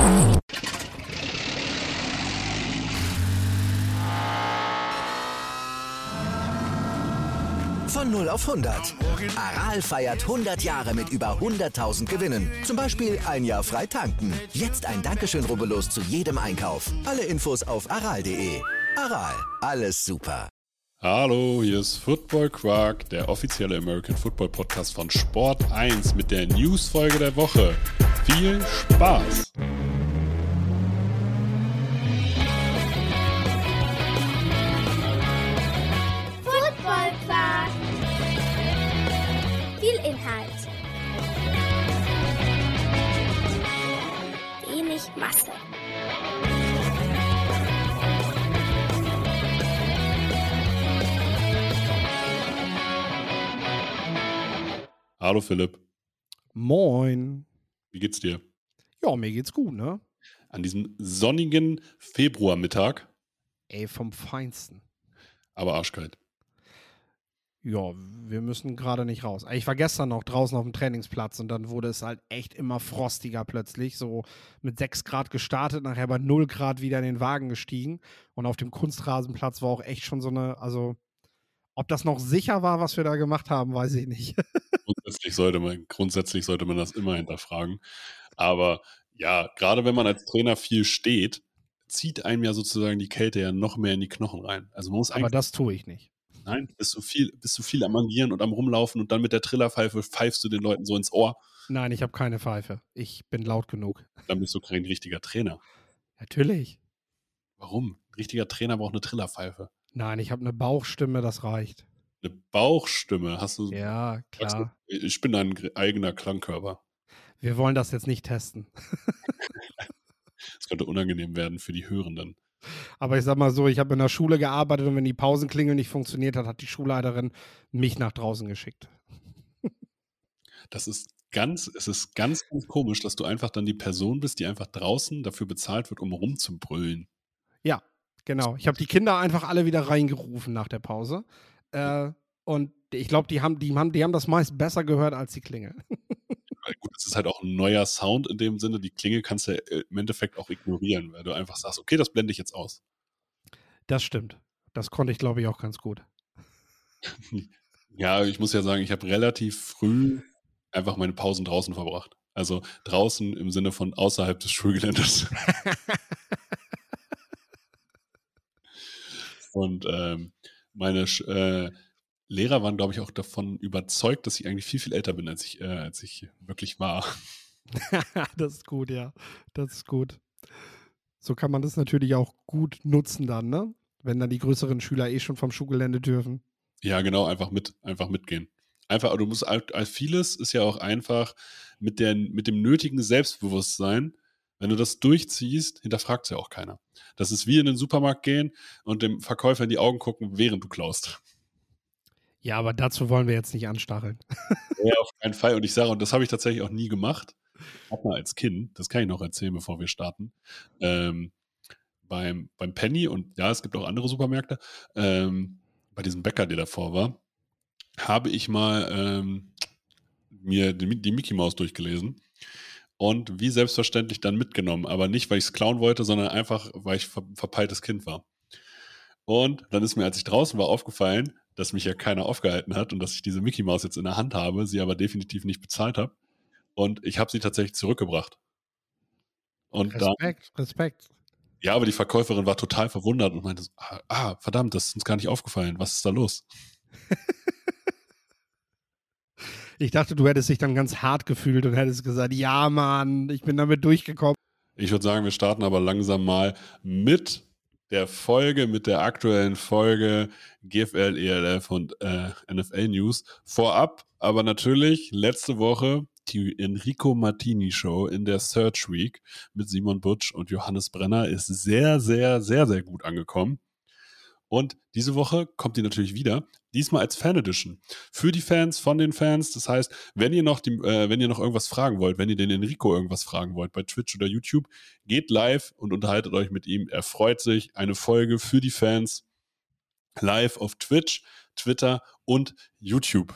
Von 0 auf 100. Aral feiert 100 Jahre mit über 100.000 Gewinnen. Zum Beispiel ein Jahr frei tanken. Jetzt ein Dankeschön, rubbellos zu jedem Einkauf. Alle Infos auf aral.de. Aral, alles super. Hallo, hier ist Football Quark, der offizielle American Football Podcast von Sport 1 mit der Newsfolge der Woche. Viel Spaß! Football Quark. Viel Inhalt. Wenig Masse. Hallo Philipp, Moin. wie geht's dir? Ja, mir geht's gut, ne? An diesem sonnigen Februarmittag, Ey, vom Feinsten. aber arschkalt. Ja, wir müssen gerade nicht raus. Ich war gestern noch draußen auf dem Trainingsplatz und dann wurde es halt echt immer frostiger plötzlich. So mit 6 Grad gestartet, nachher bei 0 Grad wieder in den Wagen gestiegen. Und auf dem Kunstrasenplatz war auch echt schon so eine, also ob das noch sicher war, was wir da gemacht haben, weiß ich nicht. Grundsätzlich sollte man das immer hinterfragen. Aber ja, gerade wenn man als Trainer viel steht, zieht einem ja sozusagen die Kälte ja noch mehr in die Knochen rein. Also man muss Aber das tue ich nicht. Nein, bist du viel am Agieren und am Rumlaufen und dann mit der Trillerpfeife pfeifst du den Leuten so ins Ohr. Nein, ich habe keine Pfeife. Ich bin laut genug. Dann bist du kein richtiger Trainer. Natürlich. Warum? Ein richtiger Trainer braucht eine Trillerpfeife. Nein, ich habe eine Bauchstimme, das reicht. Eine Bauchstimme hast du. Ja, klar. Ich bin dein eigener Klangkörper. Wir wollen das jetzt nicht testen. Das könnte unangenehm werden für die Hörenden. Aber ich sag mal so, ich habe in der Schule gearbeitet und wenn die Pausenklingel nicht funktioniert hat, hat die Schulleiterin mich nach draußen geschickt. Es ist ganz komisch, dass du einfach dann die Person bist, die einfach draußen dafür bezahlt wird, um rumzubrüllen. Ja, genau. Ich habe die Kinder einfach alle wieder reingerufen nach der Pause. Und ich glaube, die haben das meist besser gehört als die Klingel. Gut, es ist halt auch ein neuer Sound in dem Sinne. Die Klingel kannst du im Endeffekt auch ignorieren, weil du einfach sagst, okay, das blende ich jetzt aus. Das stimmt. Das konnte ich, glaube ich, auch ganz gut. Ja, ich muss ja sagen, ich habe relativ früh einfach meine Pausen draußen verbracht. Also draußen im Sinne von außerhalb des Schulgeländes. Und meine Lehrer waren, glaube ich, auch davon überzeugt, dass ich eigentlich viel, viel älter bin, als ich wirklich war. Das ist gut, ja. Das ist gut. So kann man das natürlich auch gut nutzen dann, ne? Wenn dann die größeren Schüler schon vom Schulgelände dürfen. Ja, genau, einfach mitgehen. Aber du musst vieles ist ja auch einfach mit dem nötigen Selbstbewusstsein. Wenn du das durchziehst, hinterfragt es ja auch keiner. Das ist wie in den Supermarkt gehen und dem Verkäufer in die Augen gucken, während du klaust. Ja, aber dazu wollen wir jetzt nicht anstacheln. Ja, auf keinen Fall. Und ich sage, und das habe ich tatsächlich auch nie gemacht, auch mal als Kind, das kann ich noch erzählen, bevor wir starten, beim Penny und ja, es gibt auch andere Supermärkte, bei diesem Bäcker, der davor war, habe ich mal mir die Mickey Maus durchgelesen und wie selbstverständlich dann mitgenommen, aber nicht, weil ich es klauen wollte, sondern einfach, weil ich verpeiltes Kind war. Und dann ist mir, als ich draußen war, aufgefallen, dass mich ja keiner aufgehalten hat und dass ich diese Mickey Maus jetzt in der Hand habe, sie aber definitiv nicht bezahlt habe. Und ich habe sie tatsächlich zurückgebracht. Und Respekt. Ja, aber die Verkäuferin war total verwundert und meinte, verdammt, das ist uns gar nicht aufgefallen. Was ist da los? Ich dachte, du hättest dich dann ganz hart gefühlt und hättest gesagt, ja, Mann, ich bin damit durchgekommen. Ich würde sagen, wir starten aber langsam mal mit der aktuellen Folge GFL, ELF und NFL News. Vorab, aber natürlich letzte Woche die Enrico Martini Show in der Search Week mit Simon Butsch und Johannes Brenner ist sehr, sehr, sehr, sehr gut angekommen. Und diese Woche kommt die natürlich wieder, diesmal als Fan Edition. Für die Fans, von den Fans. Das heißt, wenn ihr noch irgendwas fragen wollt, wenn ihr den Enrico irgendwas fragen wollt bei Twitch oder YouTube, geht live und unterhaltet euch mit ihm. Er freut sich. Eine Folge für die Fans live auf Twitch, Twitter und YouTube.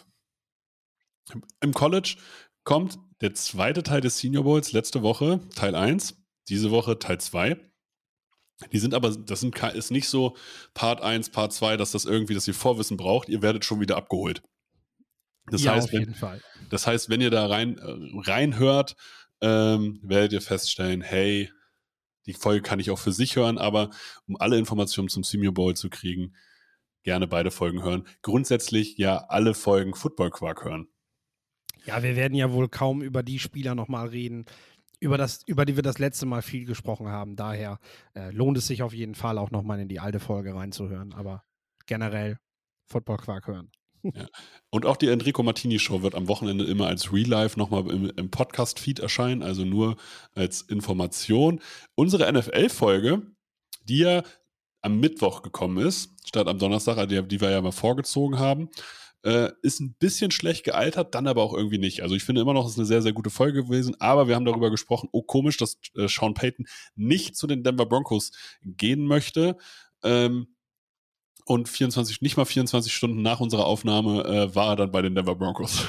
Im College kommt der zweite Teil des Senior Bowls letzte Woche, Teil 1. diese Woche Teil 2. Die sind aber, ist nicht so Part 1, Part 2, dass ihr Vorwissen braucht. Ihr werdet schon wieder abgeholt. Das Ja, heißt, auf jeden Fall. Das heißt, wenn ihr da reinhört, werdet ihr feststellen, hey, die Folge kann ich auch für sich hören, aber um alle Informationen zum Senior Bowl zu kriegen, gerne beide Folgen hören. Grundsätzlich ja alle Folgen Football Quark hören. Ja, wir werden ja wohl kaum über die Spieler nochmal reden, über die wir das letzte Mal viel gesprochen haben. Daher lohnt es sich auf jeden Fall auch nochmal in die alte Folge reinzuhören. Aber generell Football Quark hören. Ja. Und auch die Enrico Martini Show wird am Wochenende immer als Real Life nochmal im Podcast-Feed erscheinen, also nur als Information. Unsere NFL-Folge, die ja am Mittwoch gekommen ist, statt am Donnerstag, also die wir ja mal vorgezogen haben, ist ein bisschen schlecht gealtert, dann aber auch irgendwie nicht. Also ich finde immer noch, es ist eine sehr, sehr gute Folge gewesen, aber wir haben darüber gesprochen, komisch, dass Sean Payton nicht zu den Denver Broncos gehen möchte. Und nicht mal 24 Stunden nach unserer Aufnahme war er dann bei den Denver Broncos.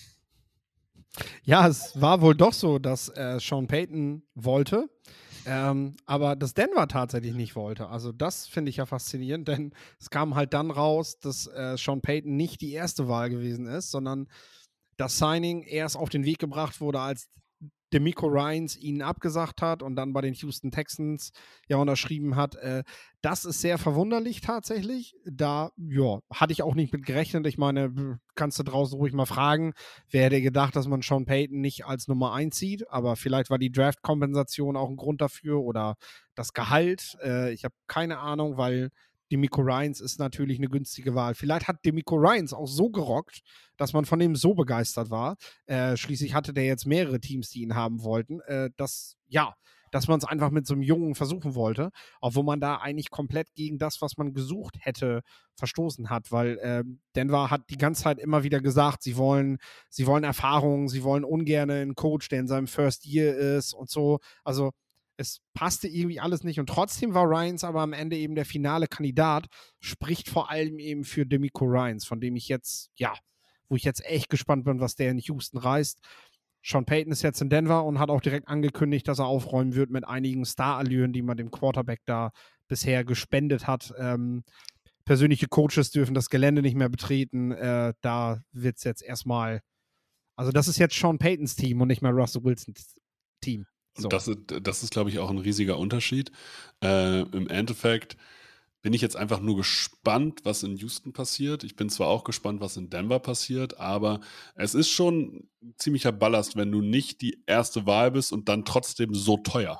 Ja, es war wohl doch so, dass Sean Payton wollte, aber dass Denver tatsächlich nicht wollte. Also das finde ich ja faszinierend, denn es kam halt dann raus, dass Sean Payton nicht die erste Wahl gewesen ist, sondern das Signing erst auf den Weg gebracht wurde, als DeMeco Ryans ihn abgesagt hat und dann bei den Houston Texans ja unterschrieben hat. Das ist sehr verwunderlich tatsächlich. Da, ja, hatte ich auch nicht mit gerechnet. Ich meine, kannst du draußen ruhig mal fragen, wer hätte gedacht, dass man Sean Payton nicht als Nummer 1 sieht, aber vielleicht war die Draft-Kompensation auch ein Grund dafür oder das Gehalt. Ich habe keine Ahnung, weil DeMeco Ryans ist natürlich eine günstige Wahl. Vielleicht hat DeMeco Ryans auch so gerockt, dass man von dem so begeistert war. Schließlich hatte der jetzt mehrere Teams, die ihn haben wollten, dass man es einfach mit so einem Jungen versuchen wollte, obwohl man da eigentlich komplett gegen das, was man gesucht hätte, verstoßen hat, weil Denver hat die ganze Zeit immer wieder gesagt, sie wollen Erfahrung, sie wollen ungern einen Coach, der in seinem First Year ist und so. Also es passte irgendwie alles nicht und trotzdem war Ryans aber am Ende eben der finale Kandidat, spricht vor allem eben für DeMeco Ryans, von dem ich jetzt, wo ich jetzt echt gespannt bin, was der in Houston reißt. Sean Payton ist jetzt in Denver und hat auch direkt angekündigt, dass er aufräumen wird mit einigen Starallüren, die man dem Quarterback da bisher gespendet hat. Persönliche Coaches dürfen das Gelände nicht mehr betreten. Da wird es jetzt erstmal, also das ist jetzt Sean Paytons Team und nicht mehr Russell Wilsons Team. So. Und das ist, glaube ich, auch ein riesiger Unterschied. Im Endeffekt bin ich jetzt einfach nur gespannt, was in Houston passiert. Ich bin zwar auch gespannt, was in Denver passiert, aber es ist schon ein ziemlicher Ballast, wenn du nicht die erste Wahl bist und dann trotzdem so teuer.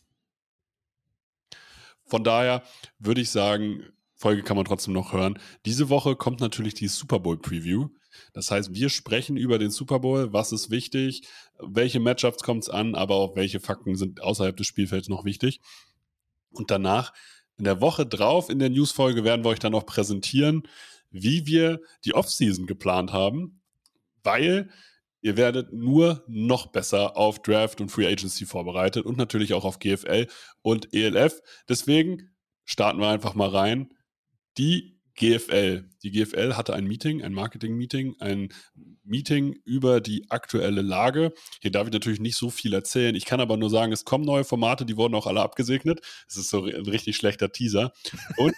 Von daher würde ich sagen, Folge kann man trotzdem noch hören. Diese Woche kommt natürlich die Super Bowl Preview. Das heißt, wir sprechen über den Super Bowl, was ist wichtig, welche Matchups kommt es an, aber auch welche Fakten sind außerhalb des Spielfelds noch wichtig. Und danach, in der Woche drauf, in der News-Folge, werden wir euch dann auch präsentieren, wie wir die Offseason geplant haben, weil ihr werdet nur noch besser auf Draft und Free Agency vorbereitet und natürlich auch auf GFL und ELF. Deswegen starten wir einfach mal rein. Die GFL hatte ein Meeting, ein Marketing-Meeting, ein Meeting über die aktuelle Lage. Hier darf ich natürlich nicht so viel erzählen. Ich kann aber nur sagen, es kommen neue Formate, die wurden auch alle abgesegnet. Es ist so ein richtig schlechter Teaser. Und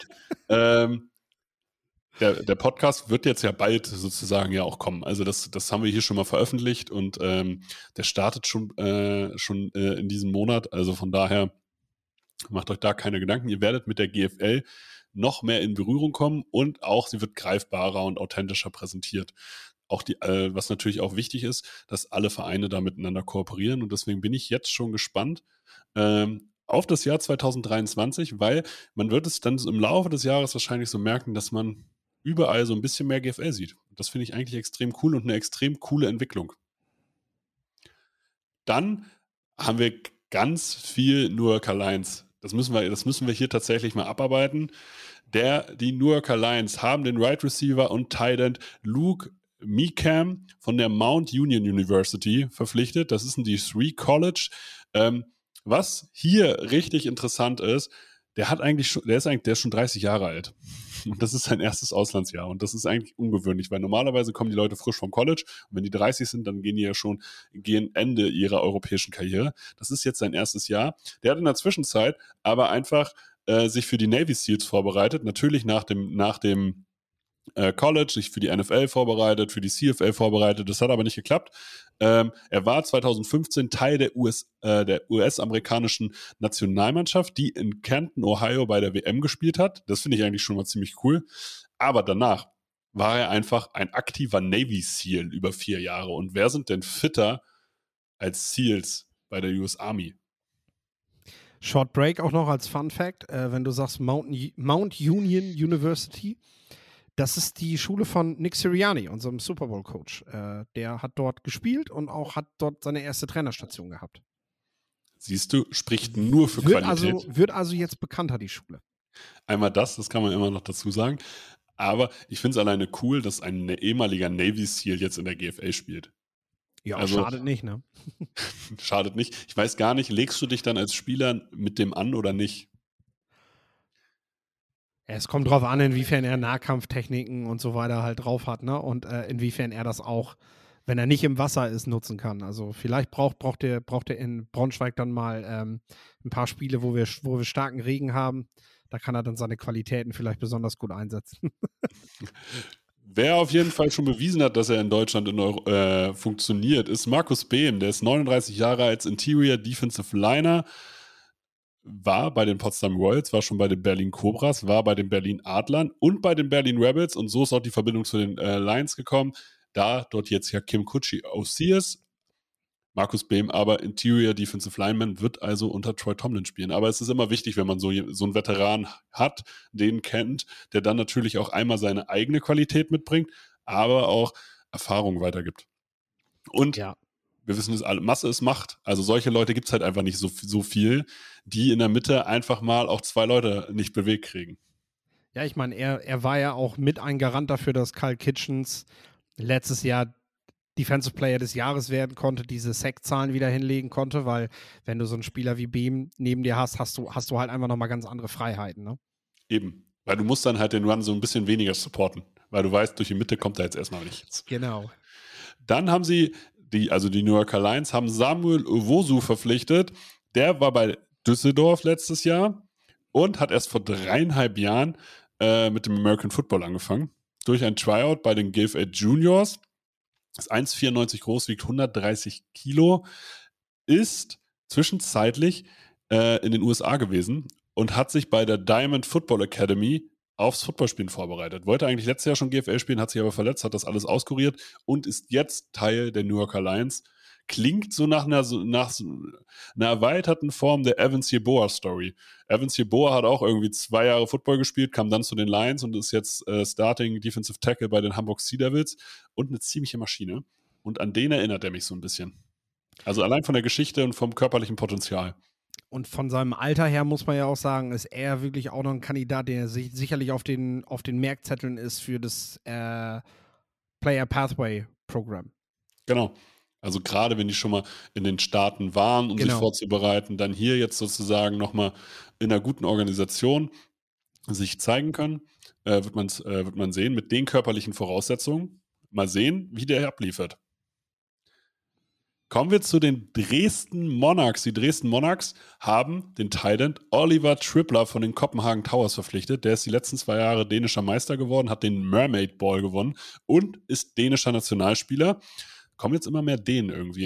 der Podcast wird jetzt ja bald sozusagen ja auch kommen. Also das haben wir hier schon mal veröffentlicht und der startet schon in diesem Monat. Also von daher macht euch da keine Gedanken. Ihr werdet mit der GFL noch mehr in Berührung kommen und auch sie wird greifbarer und authentischer präsentiert. Auch was natürlich auch wichtig ist, dass alle Vereine da miteinander kooperieren und deswegen bin ich jetzt schon gespannt auf das Jahr 2023, weil man wird es dann im Laufe des Jahres wahrscheinlich so merken, dass man überall so ein bisschen mehr GFL sieht. Das finde ich eigentlich extrem cool und eine extrem coole Entwicklung. Dann haben wir ganz viel New Yorker Lions. Das müssen wir hier tatsächlich mal abarbeiten. Die New Yorker Lions haben den Right Receiver und Tight End Luke Mecam von der Mount Union University verpflichtet. Das ist ein D3 College. Was hier richtig interessant ist, der ist schon 30 Jahre alt. Und das ist sein erstes Auslandsjahr. Und das ist eigentlich ungewöhnlich, weil normalerweise kommen die Leute frisch vom College und wenn die 30 sind, dann gehen die ja schon gegen Ende ihrer europäischen Karriere. Das ist jetzt sein erstes Jahr. Der hat in der Zwischenzeit aber einfach sich für die Navy Seals vorbereitet. Natürlich nach dem College, sich für die NFL vorbereitet, für die CFL vorbereitet. Das hat aber nicht geklappt. Er war 2015 Teil der US-amerikanischen Nationalmannschaft, die in Canton, Ohio bei der WM gespielt hat. Das finde ich eigentlich schon mal ziemlich cool. Aber danach war er einfach ein aktiver Navy SEAL über 4 Jahre. Und wer sind denn fitter als SEALs bei der US Army? Short Break auch noch als Fun Fact, wenn du sagst Mount Union University, das ist die Schule von Nick Sirianni, unserem Super Bowl Coach. Der hat dort gespielt und auch hat dort seine erste Trainerstation gehabt. Siehst du, spricht nur für Qualität. Wird also jetzt bekannter, die Schule. Einmal das kann man immer noch dazu sagen. Aber ich finde es alleine cool, dass ein ehemaliger Navy SEAL jetzt in der GFL spielt. Ja, also, schadet nicht, ne? Schadet nicht. Ich weiß gar nicht, legst du dich dann als Spieler mit dem an oder nicht? Es kommt drauf an, inwiefern er Nahkampftechniken und so weiter halt drauf hat, ne? Und inwiefern er das auch, wenn er nicht im Wasser ist, nutzen kann. Also vielleicht braucht er in Braunschweig dann mal ein paar Spiele, wo wir starken Regen haben. Da kann er dann seine Qualitäten vielleicht besonders gut einsetzen. Wer auf jeden Fall schon bewiesen hat, dass er in Deutschland funktioniert, ist Markus Behm. Der ist 39 Jahre als Interior Defensive Liner, war bei den Potsdam Royals, war schon bei den Berlin Cobras, war bei den Berlin Adlern und bei den Berlin Rebels und so ist auch die Verbindung zu den Lions gekommen, da dort jetzt ja Kim Kutschi OC ist. Markus Behm aber Interior Defensive Lineman, wird also unter Troy Tomlin spielen. Aber es ist immer wichtig, wenn man so einen Veteran hat, den kennt, der dann natürlich auch einmal seine eigene Qualität mitbringt, aber auch Erfahrung weitergibt. Und ja, wir wissen es alle, Masse ist Macht. Also solche Leute gibt es halt einfach nicht so viel, die in der Mitte einfach mal auch 2 Leute nicht bewegt kriegen. Ja, ich meine, er war ja auch mit ein Garant dafür, dass Kyle Kitchens letztes Jahr Defensive Player des Jahres werden konnte, diese Sack-Zahlen wieder hinlegen konnte, weil wenn du so einen Spieler wie Behm neben dir hast du halt einfach nochmal ganz andere Freiheiten, ne? Eben, weil du musst dann halt den Run so ein bisschen weniger supporten, weil du weißt, durch die Mitte kommt da jetzt erstmal nichts. Genau. Dann haben sie die New Yorker Lions haben Samuel Owusu verpflichtet. Der war bei Düsseldorf letztes Jahr und hat erst vor 3,5 Jahren mit dem American Football angefangen. Durch ein Tryout bei den GFL Juniors. Ist 1,94 groß, wiegt 130 Kilo, ist zwischenzeitlich in den USA gewesen und hat sich bei der Diamond Football Academy aufs Footballspielen vorbereitet. Wollte eigentlich letztes Jahr schon GFL spielen, hat sich aber verletzt, hat das alles auskuriert und ist jetzt Teil der New Yorker Lions. Klingt so nach einer erweiterten Form der Evans Yeboah-Story. Evans Yeboah hat auch irgendwie 2 Jahre Football gespielt, kam dann zu den Lions und ist jetzt Starting Defensive Tackle bei den Hamburg Sea Devils und eine ziemliche Maschine. Und an den erinnert er mich so ein bisschen. Also allein von der Geschichte und vom körperlichen Potenzial. Und von seinem Alter her muss man ja auch sagen, ist er wirklich auch noch ein Kandidat, der sicherlich auf den Merkzetteln ist für das Player Pathway Programm. Genau. Also gerade wenn die schon mal in den Staaten waren, um sich vorzubereiten, dann hier jetzt sozusagen nochmal in einer guten Organisation sich zeigen können, wird man sehen, mit den körperlichen Voraussetzungen, mal sehen, wie der abliefert. Kommen wir zu den Dresden Monarchs. Die Dresden Monarchs haben den Tight-End Oliver Tripler von den Copenhagen Towers verpflichtet. Der ist die letzten 2 Jahre dänischer Meister geworden, hat den Mermaid Ball gewonnen und ist dänischer Nationalspieler. Kommen jetzt immer mehr Dänen irgendwie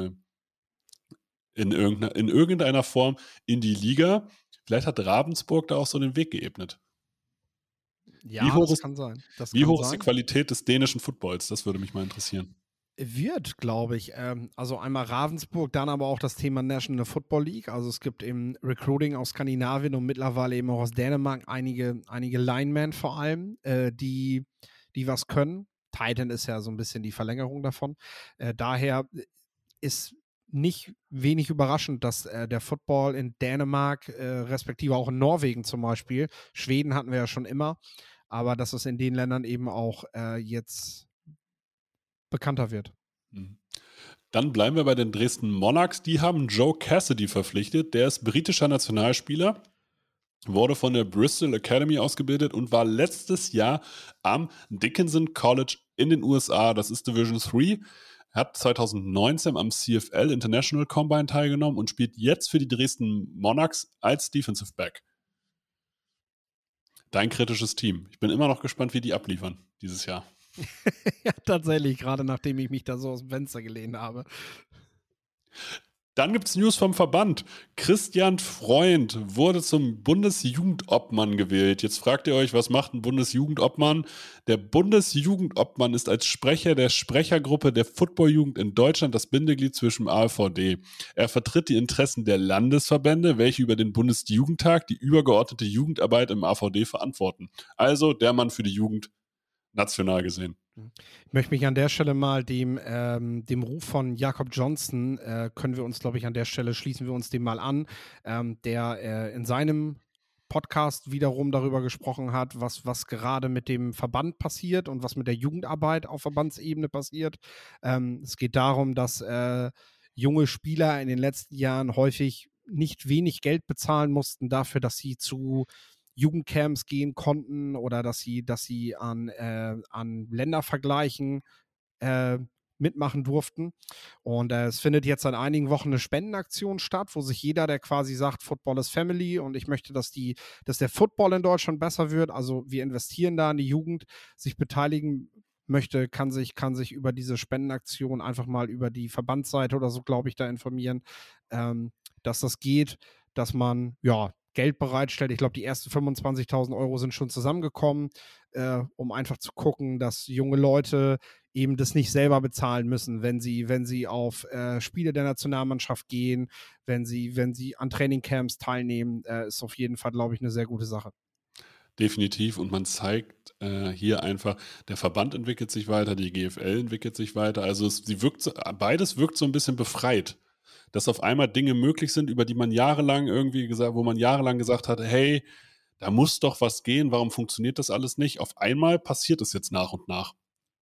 in irgendeiner Form in die Liga. Vielleicht hat Ravensburg da auch so den Weg geebnet. Ja, das kann sein. Wie hoch ist die Qualität des dänischen Footballs? Das würde mich mal interessieren. Wird, glaube ich. Also einmal Ravensburg, dann aber auch das Thema National Football League. Also es gibt im Recruiting aus Skandinavien und mittlerweile eben auch aus Dänemark einige Linemen vor allem, die was können. Titan ist ja so ein bisschen die Verlängerung davon. Daher ist nicht wenig überraschend, dass der Football in Dänemark, respektive auch in Norwegen zum Beispiel, Schweden hatten wir ja schon immer, aber dass es in den Ländern eben auch jetzt bekannter wird. Dann bleiben wir bei den Dresden Monarchs. Die haben Joe Cassidy verpflichtet. Der ist britischer Nationalspieler. wurde von der Bristol Academy ausgebildet und war letztes Jahr am Dickinson College in den USA. Das ist Division 3. Hat 2019 am CFL International Combine teilgenommen und spielt jetzt für die Dresden Monarchs als Defensive Back. Dein kritisches Team. Ich bin immer noch gespannt, wie die abliefern dieses Jahr. Ja, tatsächlich, gerade nachdem ich mich da so aus dem Fenster gelehnt habe. Dann gibt es News vom Verband. Christian Freund wurde zum Bundesjugendobmann gewählt. Jetzt fragt ihr euch, was macht ein Bundesjugendobmann? Der Bundesjugendobmann ist als Sprecher der Sprechergruppe der Footballjugend in Deutschland das Bindeglied zwischen AVD. Er vertritt die Interessen der Landesverbände, welche über den Bundesjugendtag die übergeordnete Jugendarbeit im AVD verantworten. Also der Mann für die Jugend national gesehen. Ich möchte mich an der Stelle mal dem Ruf von Jakob Johnson, können wir uns, glaube ich, an der Stelle schließen wir uns dem mal an, der in seinem Podcast wiederum darüber gesprochen hat, was gerade mit dem Verband passiert und was mit der Jugendarbeit auf Verbandsebene passiert. Es geht darum, dass junge Spieler in den letzten Jahren häufig nicht wenig Geld bezahlen mussten dafür, dass sie zu Jugendcamps gehen konnten oder dass sie an Ländervergleichen mitmachen durften. Und es findet jetzt seit einigen Wochen eine Spendenaktion statt, wo sich jeder, der quasi sagt, Football is Family und ich möchte, dass der Football in Deutschland besser wird, also wir investieren da in die Jugend, sich beteiligen möchte, kann sich über diese Spendenaktion einfach mal über die Verbandsseite oder so, glaube ich, da informieren, dass das geht, dass man, ja, Geld bereitstellt. Ich glaube, die ersten 25.000 Euro sind schon zusammengekommen, um einfach zu gucken, dass junge Leute eben das nicht selber bezahlen müssen, wenn sie auf Spiele der Nationalmannschaft gehen, wenn sie an Trainingcamps teilnehmen, ist auf jeden Fall, glaube ich, eine sehr gute Sache. Definitiv, und man zeigt hier einfach, der Verband entwickelt sich weiter, die GFL entwickelt sich weiter, also beides wirkt so ein bisschen befreit, dass auf einmal Dinge möglich sind, über die man jahrelang wo man jahrelang gesagt hat, hey, da muss doch was gehen, warum funktioniert das alles nicht? Auf einmal passiert es jetzt nach und nach.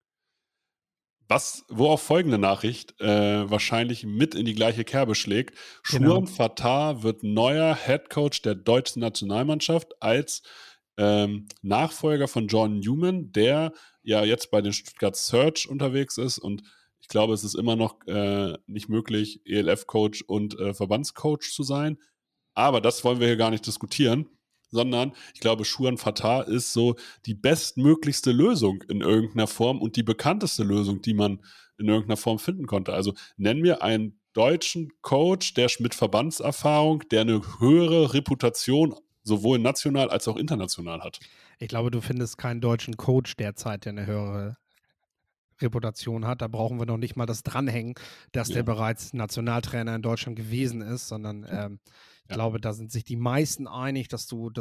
Wo auch folgende Nachricht wahrscheinlich mit in die gleiche Kerbe schlägt. Genau. Schuan Fatah wird neuer Headcoach der deutschen Nationalmannschaft als Nachfolger von John Newman, der ja jetzt bei den Stuttgart Surge unterwegs ist, und ich glaube, es ist immer noch nicht möglich, ELF-Coach und Verbandscoach zu sein. Aber das wollen wir hier gar nicht diskutieren, sondern ich glaube, Schuan Fatah ist so die bestmöglichste Lösung in irgendeiner Form und die bekannteste Lösung, die man in irgendeiner Form finden konnte. Also nennen wir einen deutschen Coach, der mit Verbandserfahrung, der eine höhere Reputation sowohl national als auch international hat. Ich glaube, du findest keinen deutschen Coach derzeit, der eine höhere Reputation hat. Da brauchen wir noch nicht mal das Dranhängen, dass der bereits Nationaltrainer in Deutschland gewesen ist, sondern ich glaube, da sind sich die meisten einig, dass du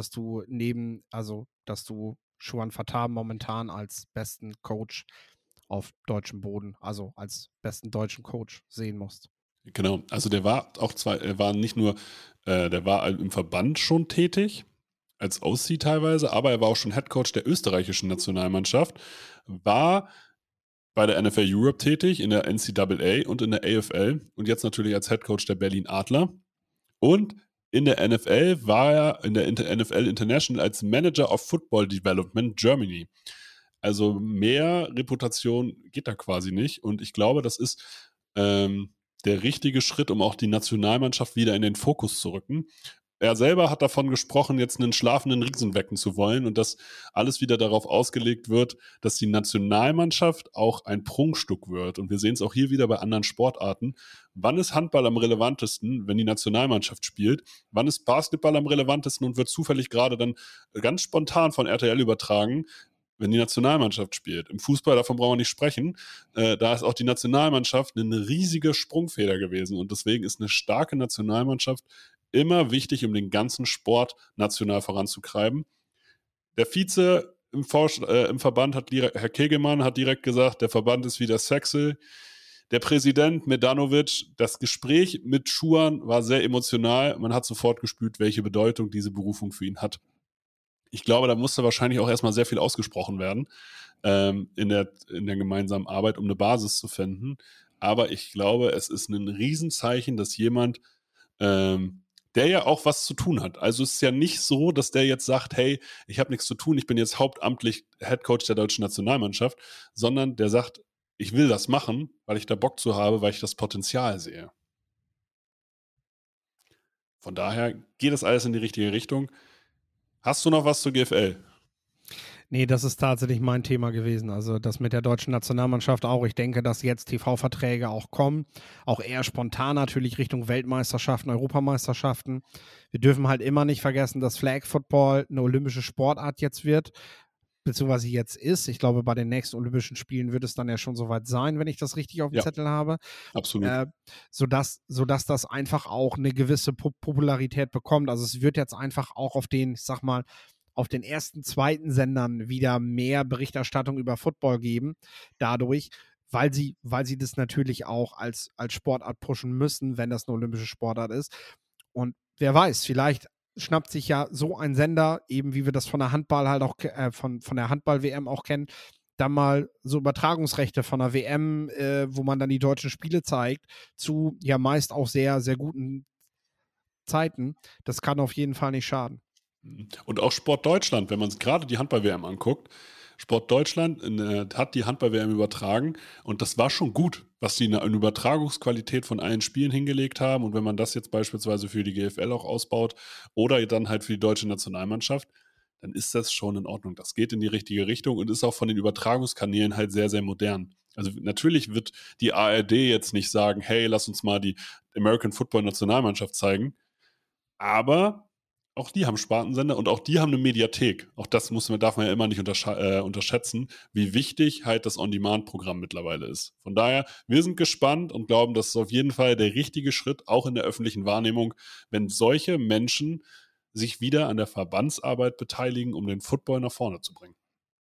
Schuan Fatah momentan als besten Coach auf deutschem Boden, also als besten deutschen Coach sehen musst. Genau, also der war im Verband schon tätig, als OC teilweise, aber er war auch schon Headcoach der österreichischen Nationalmannschaft, war bei der NFL Europe tätig, in der NCAA und in der AFL und jetzt natürlich als Headcoach der Berlin Adler. Und in der NFL war er in der NFL International als Manager of Football Development Germany. Also mehr Reputation geht da quasi nicht. Und ich glaube, das ist der richtige Schritt, um auch die Nationalmannschaft wieder in den Fokus zu rücken. Er selber hat davon gesprochen, jetzt einen schlafenden Riesen wecken zu wollen und dass alles wieder darauf ausgelegt wird, dass die Nationalmannschaft auch ein Prunkstück wird. Und wir sehen es auch hier wieder bei anderen Sportarten. Wann ist Handball am relevantesten, wenn die Nationalmannschaft spielt? Wann ist Basketball am relevantesten und wird zufällig gerade dann ganz spontan von RTL übertragen, wenn die Nationalmannschaft spielt? Im Fußball, davon brauchen wir nicht sprechen, da ist auch die Nationalmannschaft eine riesige Sprungfeder gewesen. Und deswegen ist eine starke Nationalmannschaft immer wichtig, um den ganzen Sport national voranzutreiben. Der Vize im Verband, Herr Kegelmann, hat direkt gesagt, der Verband ist wieder sexy. Der Präsident Medanovic, das Gespräch mit Schuan war sehr emotional. Man hat sofort gespürt, welche Bedeutung diese Berufung für ihn hat. Ich glaube, da musste wahrscheinlich auch erstmal sehr viel ausgesprochen werden in der gemeinsamen Arbeit, um eine Basis zu finden. Aber ich glaube, es ist ein Riesenzeichen, dass jemand der ja auch was zu tun hat. Also es ist ja nicht so, dass der jetzt sagt, hey, ich habe nichts zu tun, ich bin jetzt hauptamtlich Headcoach der deutschen Nationalmannschaft, sondern der sagt, ich will das machen, weil ich da Bock zu habe, weil ich das Potenzial sehe. Von daher geht das alles in die richtige Richtung. Hast du noch was zur GFL? Nee, das ist tatsächlich mein Thema gewesen. Also das mit der deutschen Nationalmannschaft auch. Ich denke, dass jetzt TV-Verträge auch kommen. Auch eher spontan natürlich Richtung Weltmeisterschaften, Europameisterschaften. Wir dürfen halt immer nicht vergessen, dass Flag Football eine olympische Sportart jetzt wird, beziehungsweise jetzt ist. Ich glaube, bei den nächsten Olympischen Spielen wird es dann ja schon soweit sein, wenn ich das richtig auf dem Zettel habe. Absolut. Sodass das einfach auch eine gewisse Popularität bekommt. Also es wird jetzt einfach auch auf den, ich sag mal, auf den ersten, zweiten Sendern wieder mehr Berichterstattung über Football geben, dadurch, weil sie das natürlich auch als Sportart pushen müssen, wenn das eine olympische Sportart ist. Und wer weiß, vielleicht schnappt sich ja so ein Sender, eben wie wir das von der Handball halt auch, von der Handball-WM auch kennen, dann mal so Übertragungsrechte von der WM, wo man dann die deutschen Spiele zeigt, zu ja meist auch sehr, sehr guten Zeiten. Das kann auf jeden Fall nicht schaden. Und auch Sport Deutschland, wenn man sich gerade die Handball-WM anguckt, Sport Deutschland hat die Handball-WM übertragen und das war schon gut, was sie in Übertragungsqualität von allen Spielen hingelegt haben. Und wenn man das jetzt beispielsweise für die GFL auch ausbaut oder dann halt für die deutsche Nationalmannschaft, dann ist das schon in Ordnung. Das geht in die richtige Richtung und ist auch von den Übertragungskanälen halt sehr, sehr modern. Also natürlich wird die ARD jetzt nicht sagen, hey, lass uns mal die American Football Nationalmannschaft zeigen, aber auch die haben Spartensender und auch die haben eine Mediathek. Auch das darf man ja immer nicht unterschätzen, wie wichtig halt das On-Demand-Programm mittlerweile ist. Von daher, wir sind gespannt und glauben, das ist auf jeden Fall der richtige Schritt, auch in der öffentlichen Wahrnehmung, wenn solche Menschen sich wieder an der Verbandsarbeit beteiligen, um den Football nach vorne zu bringen.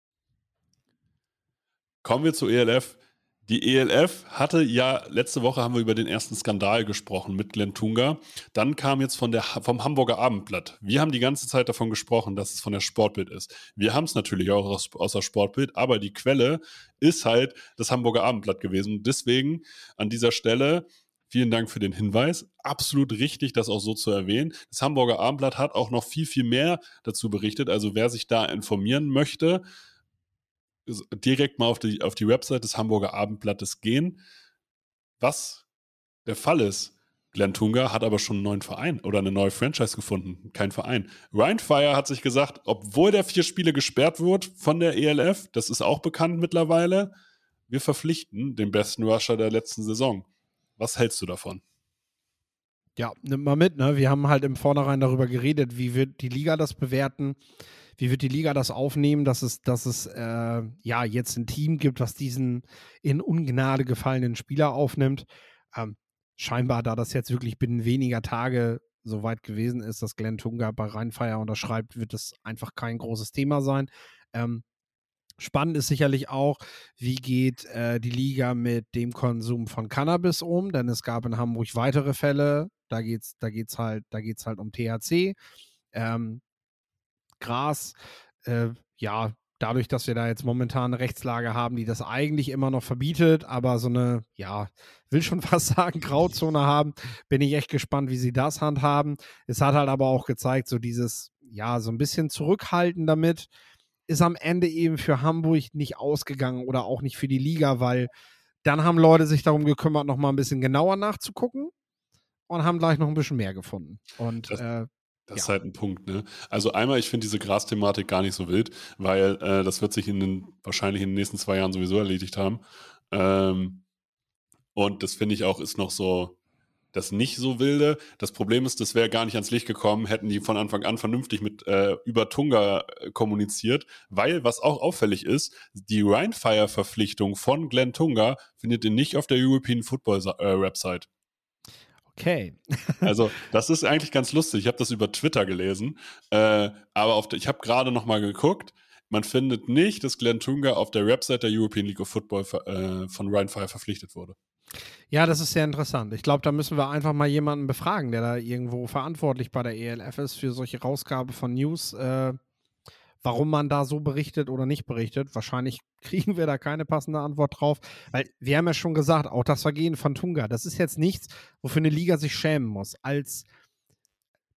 Kommen wir zur ELF. Die ELF hatte ja, letzte Woche haben wir über den ersten Skandal gesprochen mit Glenn Tunga. Dann kam jetzt vom Hamburger Abendblatt. Wir haben die ganze Zeit davon gesprochen, dass es von der Sportbild ist. Wir haben es natürlich auch aus der Sportbild, aber die Quelle ist halt das Hamburger Abendblatt gewesen. Deswegen an dieser Stelle vielen Dank für den Hinweis. Absolut richtig, das auch so zu erwähnen. Das Hamburger Abendblatt hat auch noch viel, viel mehr dazu berichtet. Also wer sich da informieren möchte, direkt mal auf die Website des Hamburger Abendblattes gehen. Was der Fall ist, Glenn Tunga hat aber schon einen neuen Verein oder eine neue Franchise gefunden. Kein Verein. Ryan Fire hat sich gesagt, obwohl der 4 Spiele gesperrt wird von der ELF, das ist auch bekannt mittlerweile, wir verpflichten den besten Rusher der letzten Saison. Was hältst du davon? Ja, nimm mal mit, ne? Wir haben halt im Vornherein darüber geredet, wie wird die Liga das bewerten, wie wird die Liga das aufnehmen, dass es ja jetzt ein Team gibt, was diesen in Ungnade gefallenen Spieler aufnimmt. Scheinbar, da das jetzt wirklich binnen weniger Tage so weit gewesen ist, dass Glenn Tunga bei Rheinfire unterschreibt, wird das einfach kein großes Thema sein. Spannend ist sicherlich auch, wie geht die Liga mit dem Konsum von Cannabis um, denn es gab in Hamburg weitere Fälle, da geht's halt um THC, Gras, ja, dadurch, dass wir da jetzt momentan eine Rechtslage haben, die das eigentlich immer noch verbietet, aber so eine, ja, will schon fast sagen, Grauzone haben, bin ich echt gespannt, wie sie das handhaben. Es hat halt aber auch gezeigt, so dieses, ja, so ein bisschen zurückhalten damit, ist am Ende eben für Hamburg nicht ausgegangen oder auch nicht für die Liga, weil dann haben Leute sich darum gekümmert, noch mal ein bisschen genauer nachzugucken und haben gleich noch ein bisschen mehr gefunden. Und das ist halt ein Punkt, ne? Also einmal, ich finde diese Gras-Thematik gar nicht so wild, weil das wird sich wahrscheinlich in den nächsten 2 Jahren sowieso erledigt haben. Und das finde ich auch, ist noch so das nicht so wilde. Das Problem ist, das wäre gar nicht ans Licht gekommen, hätten die von Anfang an vernünftig mit über Tunga kommuniziert, weil, was auch auffällig ist, die Rheinfire-Verpflichtung von Glenn Tunga findet ihr nicht auf der European Football Website. Okay. Also das ist eigentlich ganz lustig. Ich habe das über Twitter gelesen, aber ich habe gerade noch mal geguckt. Man findet nicht, dass Glenn Tunga auf der Website der European League of Football von Rheinfire verpflichtet wurde. Ja, das ist sehr interessant. Ich glaube, da müssen wir einfach mal jemanden befragen, der da irgendwo verantwortlich bei der ELF ist für solche Rausgabe von News, warum man da so berichtet oder nicht berichtet. Wahrscheinlich kriegen wir da keine passende Antwort drauf, weil wir haben ja schon gesagt, auch das Vergehen von Tunga, das ist jetzt nichts, wofür eine Liga sich schämen muss. Als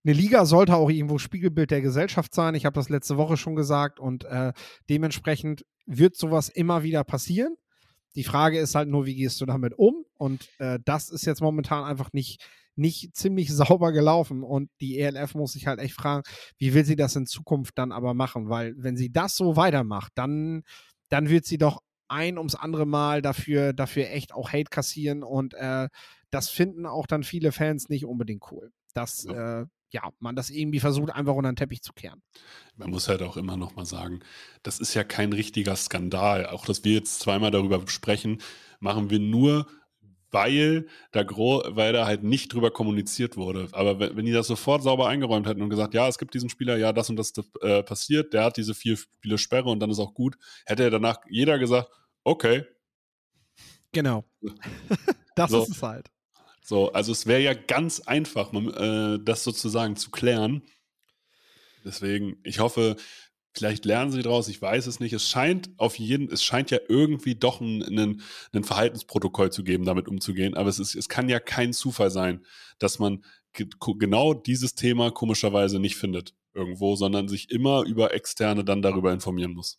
eine Liga sollte auch irgendwo Spiegelbild der Gesellschaft sein. Ich habe das letzte Woche schon gesagt und dementsprechend wird sowas immer wieder passieren. Die Frage ist halt nur, wie gehst du damit um? Und das ist jetzt momentan einfach nicht ziemlich sauber gelaufen. Und die ELF muss sich halt echt fragen, wie will sie das in Zukunft dann aber machen? Weil wenn sie das so weitermacht, dann wird sie doch ein ums andere Mal dafür echt auch Hate kassieren. Und das finden auch dann viele Fans nicht unbedingt cool. Dass man das irgendwie versucht, einfach unter den Teppich zu kehren. Man muss halt auch immer noch mal sagen, das ist ja kein richtiger Skandal. Auch, dass wir jetzt zweimal darüber sprechen, machen wir nur, weil da halt nicht drüber kommuniziert wurde. Aber wenn die das sofort sauber eingeräumt hätten und gesagt, ja, es gibt diesen Spieler, ja, das und das passiert, der hat diese 4 Spiele Sperre und dann ist auch gut, hätte danach jeder gesagt, okay. Genau. Das so. ist es halt. So, also es wäre ja ganz einfach, das sozusagen zu klären. Deswegen, ich hoffe, vielleicht lernen sie draus, ich weiß es nicht. Es scheint ja irgendwie doch ein Verhaltensprotokoll zu geben, damit umzugehen. Aber es kann ja kein Zufall sein, dass man genau dieses Thema komischerweise nicht findet irgendwo, sondern sich immer über Externe dann darüber informieren muss.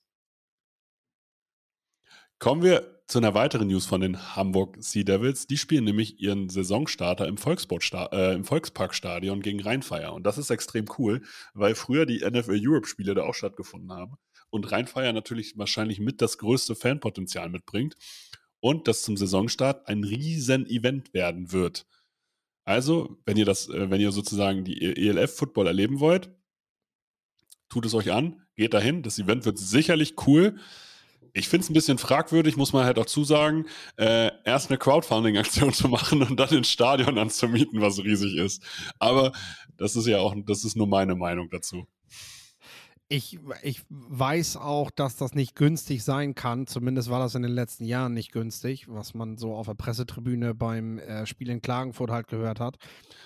Kommen wir zu einer weiteren News von den Hamburg Sea Devils. Die spielen nämlich ihren Saisonstarter im Volksparkstadion gegen Rheinfire. Und das ist extrem cool, weil früher die NFL Europe-Spiele da auch stattgefunden haben. Und Rheinfire natürlich wahrscheinlich mit das größte Fanpotenzial mitbringt. Und das zum Saisonstart ein riesen Event werden wird. Also, wenn ihr sozusagen die ELF-Football erleben wollt, tut es euch an, geht dahin. Das Event wird sicherlich cool. Ich finde es ein bisschen fragwürdig, muss man halt auch zusagen, erst eine Crowdfunding-Aktion zu machen und dann ins Stadion anzumieten, was riesig ist. Aber das ist nur meine Meinung dazu. Ich weiß auch, dass das nicht günstig sein kann. Zumindest war das in den letzten Jahren nicht günstig, was man so auf der Pressetribüne beim Spiel in Klagenfurt halt gehört hat.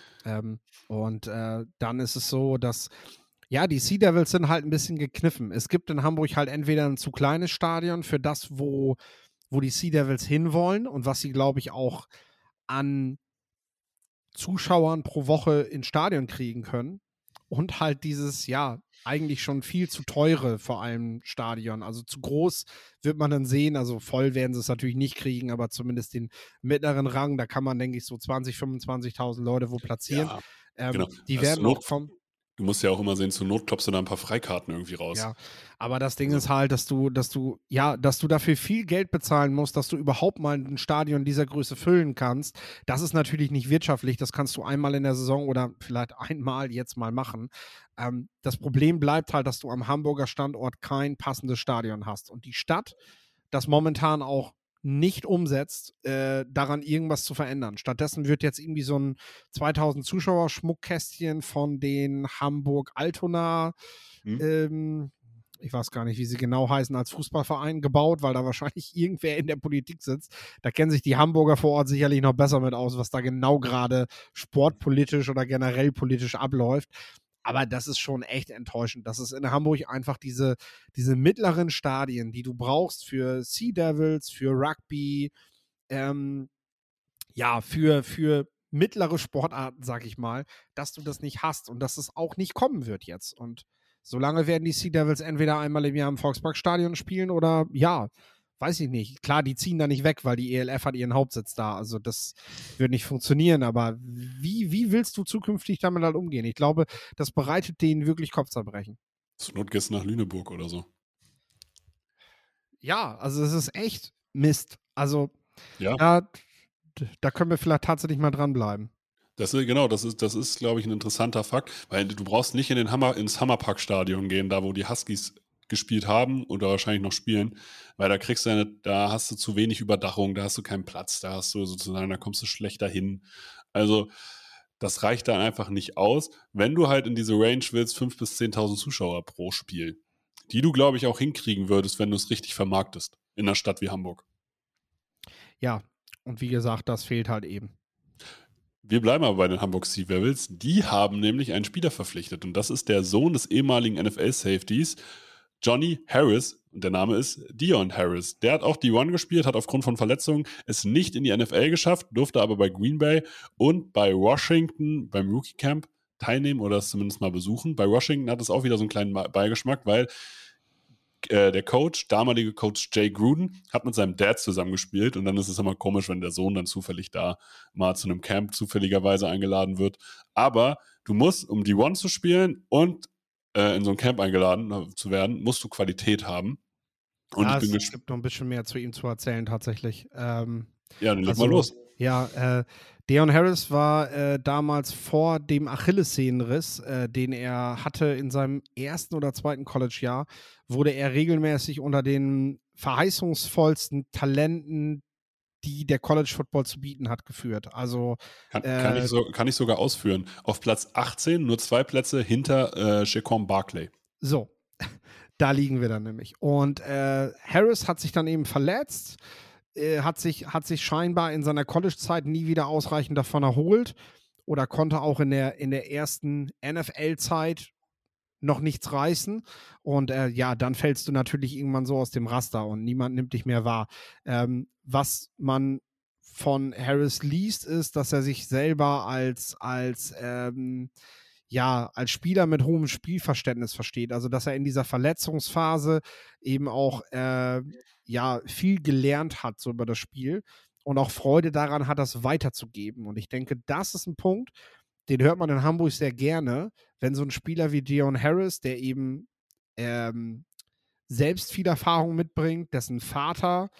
Dann ist es so, dass die Sea Devils sind halt ein bisschen gekniffen. Es gibt in Hamburg halt entweder ein zu kleines Stadion für das, wo die Sea Devils hinwollen und was sie, glaube ich, auch an Zuschauern pro Woche ins Stadion kriegen können. Und halt dieses, eigentlich schon viel zu teure vor allem Stadion. Also zu groß wird man dann sehen. Also voll werden sie es natürlich nicht kriegen, aber zumindest den mittleren Rang, da kann man, denke ich, so 20.000, 25.000 Leute wo platzieren. Ja, genau. Die werden auch vom... Du musst ja auch immer sehen, zur Not klopfst du da ein paar Freikarten irgendwie raus. Ja, aber das Ding ist halt, dass du dafür viel Geld bezahlen musst, dass du überhaupt mal ein Stadion dieser Größe füllen kannst. Das ist natürlich nicht wirtschaftlich, das kannst du einmal in der Saison oder vielleicht einmal jetzt mal machen. Das Problem bleibt halt, dass du am Hamburger Standort kein passendes Stadion hast. Und die Stadt, das momentan auch nicht umsetzt, daran irgendwas zu verändern. Stattdessen wird jetzt irgendwie so ein 2000 Zuschauer Schmuckkästchen von den Hamburg-Altona, ich weiß gar nicht, wie sie genau heißen, als Fußballverein gebaut, weil da wahrscheinlich irgendwer in der Politik sitzt. Da kennen sich die Hamburger vor Ort sicherlich noch besser mit aus, was da genau gerade sportpolitisch oder generell politisch abläuft. Aber das ist schon echt enttäuschend, dass es in Hamburg einfach diese mittleren Stadien, die du brauchst für Sea Devils, für Rugby, für mittlere Sportarten, sag ich mal, dass du das nicht hast und dass es auch nicht kommen wird jetzt. Und solange werden die Sea Devils entweder einmal im Jahr im Volksparkstadion spielen oder weiß ich nicht. Klar, die ziehen da nicht weg, weil die ELF hat ihren Hauptsitz da. Also das wird nicht funktionieren. Aber wie willst du zukünftig damit halt umgehen? Ich glaube, das bereitet denen wirklich Kopfzerbrechen. Zur Not gehst du nach Lüneburg oder so. Ja, also es ist echt Mist. Also da können wir vielleicht tatsächlich mal dranbleiben. Das ist, glaube ich, ein interessanter Fakt, weil du brauchst nicht ins Hammerpark-Stadion gehen, da wo die Huskies gespielt haben oder wahrscheinlich noch spielen, weil da hast du zu wenig Überdachung, da hast du keinen Platz, da kommst du schlechter hin. Also das reicht dann einfach nicht aus, wenn du halt in diese Range willst, 5.000 bis 10.000 Zuschauer pro Spiel, die du, glaube ich, auch hinkriegen würdest, wenn du es richtig vermarktest, in einer Stadt wie Hamburg. Ja, und wie gesagt, das fehlt halt eben. Wir bleiben aber bei den Hamburg Sea Devils. Die haben nämlich einen Spieler verpflichtet und das ist der Sohn des ehemaligen NFL-Safeties, Johnny Harris, und der Name ist Dion Harris. Der hat auch D1 gespielt, hat aufgrund von Verletzungen es nicht in die NFL geschafft, durfte aber bei Green Bay und bei Washington beim Rookie Camp teilnehmen oder es zumindest mal besuchen. Bei Washington hat es auch wieder so einen kleinen Beigeschmack, weil der damalige Coach Jay Gruden, hat mit seinem Dad zusammengespielt und dann ist es immer komisch, wenn der Sohn dann zufällig da mal zu einem Camp zufälligerweise eingeladen wird. Aber du musst, um D1 zu spielen und in so ein Camp eingeladen zu werden, musst du Qualität haben. Und ja, ich bin es gibt noch ein bisschen mehr zu ihm zu erzählen tatsächlich. Ja, dann leg mal los. Ja, Deon Harris war damals vor dem Achillessehnenriss, den er hatte in seinem ersten oder zweiten College-Jahr, wurde er regelmäßig unter den verheißungsvollsten Talenten, die der College Football zu bieten hat, geführt. Also kann ich sogar ausführen. Auf Platz 18, nur 2 Plätze hinter Shaquan Barkley. So, da liegen wir dann nämlich. Und Harris hat sich dann eben verletzt, hat sich scheinbar in seiner College-Zeit nie wieder ausreichend davon erholt oder konnte auch in der ersten NFL-Zeit noch nichts reißen. Und ja, dann fällst du natürlich irgendwann so aus dem Raster und niemand nimmt dich mehr wahr. Was man von Harris liest, ist, dass er sich selber als Spieler mit hohem Spielverständnis versteht. Also, dass er in dieser Verletzungsphase eben auch viel gelernt hat so über das Spiel und auch Freude daran hat, das weiterzugeben. Und ich denke, das ist ein Punkt, den hört man in Hamburg sehr gerne, wenn so ein Spieler wie Deon Harris, der eben selbst viel Erfahrung mitbringt, dessen Vater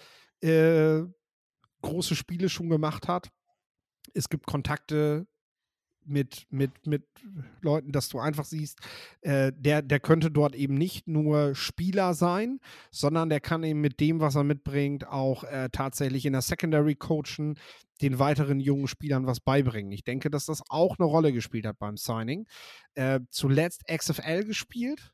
große Spiele schon gemacht hat. Es gibt Kontakte mit Leuten, dass du einfach siehst, der könnte dort eben nicht nur Spieler sein, sondern der kann eben mit dem, was er mitbringt, auch tatsächlich in der Secondary coachen, den weiteren jungen Spielern was beibringen. Ich denke, dass das auch eine Rolle gespielt hat beim Signing. Zuletzt XFL gespielt,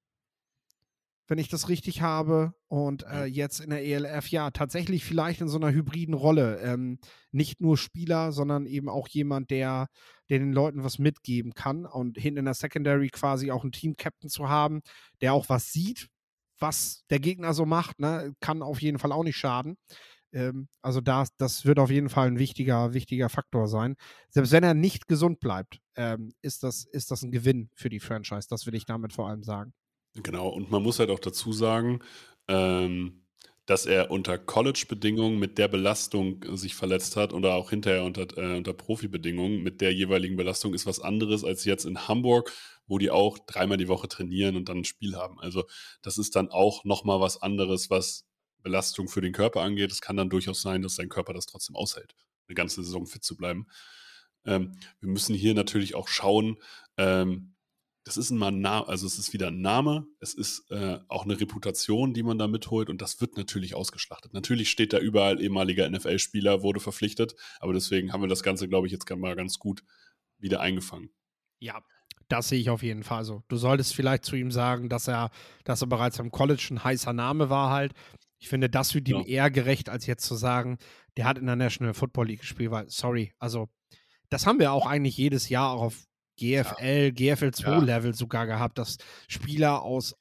wenn ich das richtig habe. Und jetzt in der ELF, ja, tatsächlich vielleicht in so einer hybriden Rolle. Nicht nur Spieler, sondern eben auch jemand, der den Leuten was mitgeben kann. Und hinten in der Secondary quasi auch einen Team-Captain zu haben, der auch was sieht, was der Gegner so macht, ne, kann auf jeden Fall auch nicht schaden. Also das wird auf jeden Fall ein wichtiger Faktor sein. Selbst wenn er nicht gesund bleibt, ist das ein Gewinn für die Franchise. Das will ich damit vor allem sagen. Genau, und man muss halt auch dazu sagen, dass er unter College-Bedingungen mit der Belastung sich verletzt hat oder auch hinterher unter Profi-Bedingungen mit der jeweiligen Belastung ist was anderes als jetzt in Hamburg, wo die auch 3-mal die Woche trainieren und dann ein Spiel haben. Also das ist dann auch nochmal was anderes, was Belastung für den Körper angeht. Es kann dann durchaus sein, dass sein Körper das trotzdem aushält, eine ganze Saison fit zu bleiben. Wir müssen hier natürlich auch schauen, das ist es ist wieder ein Name, es ist auch eine Reputation, die man da mitholt und das wird natürlich ausgeschlachtet. Natürlich steht da überall ehemaliger NFL-Spieler, wurde verpflichtet, aber deswegen haben wir das Ganze, glaube ich, jetzt mal ganz gut wieder eingefangen. Ja, das sehe ich auf jeden Fall so. Du solltest vielleicht zu ihm sagen, dass er bereits am College ein heißer Name war halt. Ich finde, das wird ihm eher gerecht, als jetzt zu sagen, der hat in der National Football League gespielt, weil, sorry, also das haben wir auch eigentlich jedes Jahr auch auf GFL, GFL 2 Level sogar gehabt, dass Spieler aus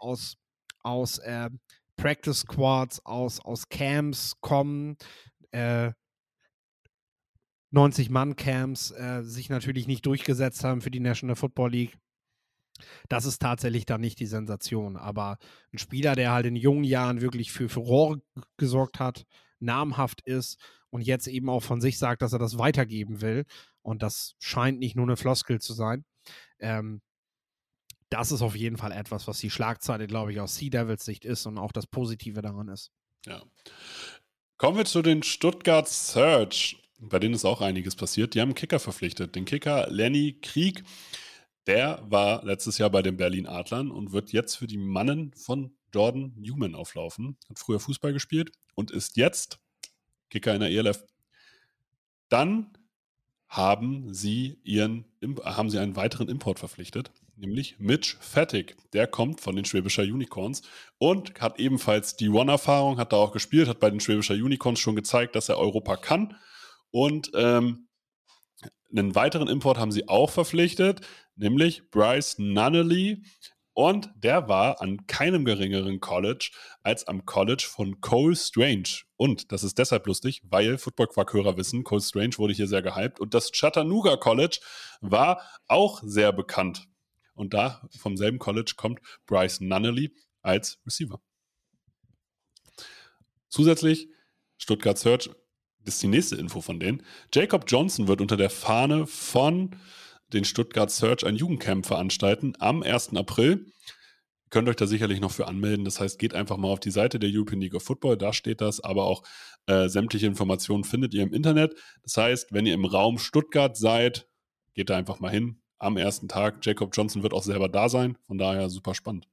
Practice Squads, aus Camps kommen, 90-Mann-Camps sich natürlich nicht durchgesetzt haben für die National Football League. Das ist tatsächlich dann nicht die Sensation. Aber ein Spieler, der halt in jungen Jahren wirklich für Furore gesorgt hat, namhaft ist und jetzt eben auch von sich sagt, dass er das weitergeben will. Und das scheint nicht nur eine Floskel zu sein. Das ist auf jeden Fall etwas, was die Schlagzeile, glaube ich, aus Sea Devils Sicht ist und auch das Positive daran ist. Ja. Kommen wir zu den Stuttgart Surge, bei denen ist auch einiges passiert. Die haben einen Kicker verpflichtet. Den Kicker Lenny Krieg, der war letztes Jahr bei den Berlin Adlern und wird jetzt für die Mannen von Jordan Newman auflaufen. Hat früher Fußball gespielt und ist jetzt Kicker in der ELF. Dann haben sie einen weiteren Import verpflichtet, nämlich Mitch Fettig. Der kommt von den Schwäbischer Unicorns und hat ebenfalls die One-Erfahrung, hat da auch gespielt, hat bei den Schwäbischer Unicorns schon gezeigt, dass er Europa kann. Und einen weiteren Import haben sie auch verpflichtet, nämlich Bryce Nunnally. Und der war an keinem geringeren College als am College von Cole Strange. Und das ist deshalb lustig, weil Football-Quark-Hörer wissen, Cole Strange wurde hier sehr gehypt. Und das Chattanooga College war auch sehr bekannt. Und da vom selben College kommt Bryce Nunnally als Receiver. Zusätzlich Stuttgart Search, das ist die nächste Info von denen. Jacob Johnson wird unter der Fahne von den Stuttgart Search ein Jugendcamp veranstalten am 1. April. Ihr könnt euch da sicherlich noch für anmelden. Das heißt, geht einfach mal auf die Seite der European League of Football, da steht das, aber auch sämtliche Informationen findet ihr im Internet. Das heißt, wenn ihr im Raum Stuttgart seid, geht da einfach mal hin am ersten Tag. Jacob Johnson wird auch selber da sein, von daher super spannend.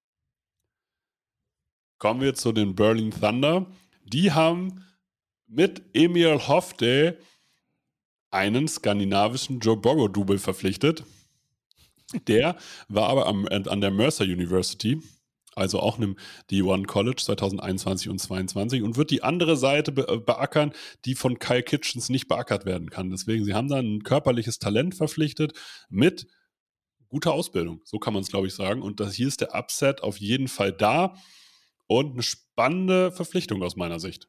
Kommen wir zu den Berlin Thunder. Die haben mit Emil Hofte einen skandinavischen Joe Burrow-Double verpflichtet. Der war aber an der Mercer University, also auch einem D1 College 2021 und 2022 und wird die andere Seite beackern, die von Kyle Kitchens nicht beackert werden kann. Deswegen, sie haben da ein körperliches Talent verpflichtet mit guter Ausbildung. So kann man es, glaube ich, sagen. Und hier ist der Upset auf jeden Fall da und eine spannende Verpflichtung aus meiner Sicht.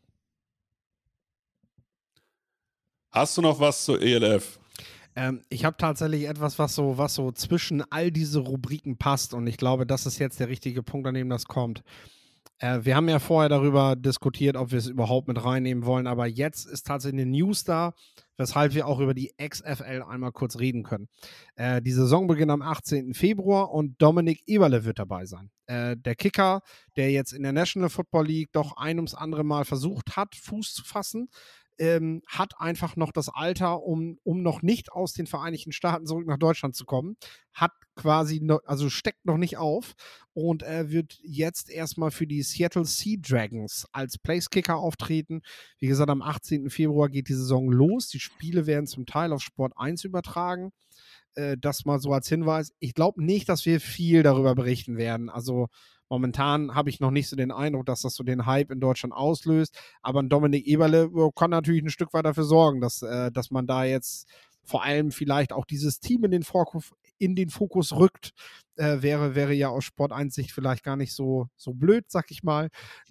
Hast du noch was zur ELF? Ich habe tatsächlich etwas, was so zwischen all diese Rubriken passt und ich glaube, das ist jetzt der richtige Punkt, an dem das kommt. Wir haben ja vorher darüber diskutiert, ob wir es überhaupt mit reinnehmen wollen, aber jetzt ist tatsächlich eine News da, weshalb wir auch über die XFL einmal kurz reden können. Die Saison beginnt am 18. Februar und Dominik Eberle wird dabei sein. Der Kicker, der jetzt in der National Football League doch ein ums andere Mal versucht hat, Fuß zu fassen, hat einfach noch das Alter, um noch nicht aus den Vereinigten Staaten zurück nach Deutschland zu kommen, hat quasi, also steckt noch nicht auf und er wird jetzt erstmal für die Seattle Sea Dragons als Placekicker auftreten. Wie gesagt, am 18. Februar geht die Saison los. Die Spiele werden zum Teil auf Sport 1 übertragen. Das mal so als Hinweis. Ich glaube nicht, dass wir viel darüber berichten werden. Also momentan habe ich noch nicht so den Eindruck, dass das so den Hype in Deutschland auslöst. Aber ein Dominik Eberle kann natürlich ein Stück weit dafür sorgen, dass man da jetzt vor allem vielleicht auch dieses Team in den Fokus rückt. Wäre ja aus Sport 1 Sicht vielleicht gar nicht so blöd, sag ich mal.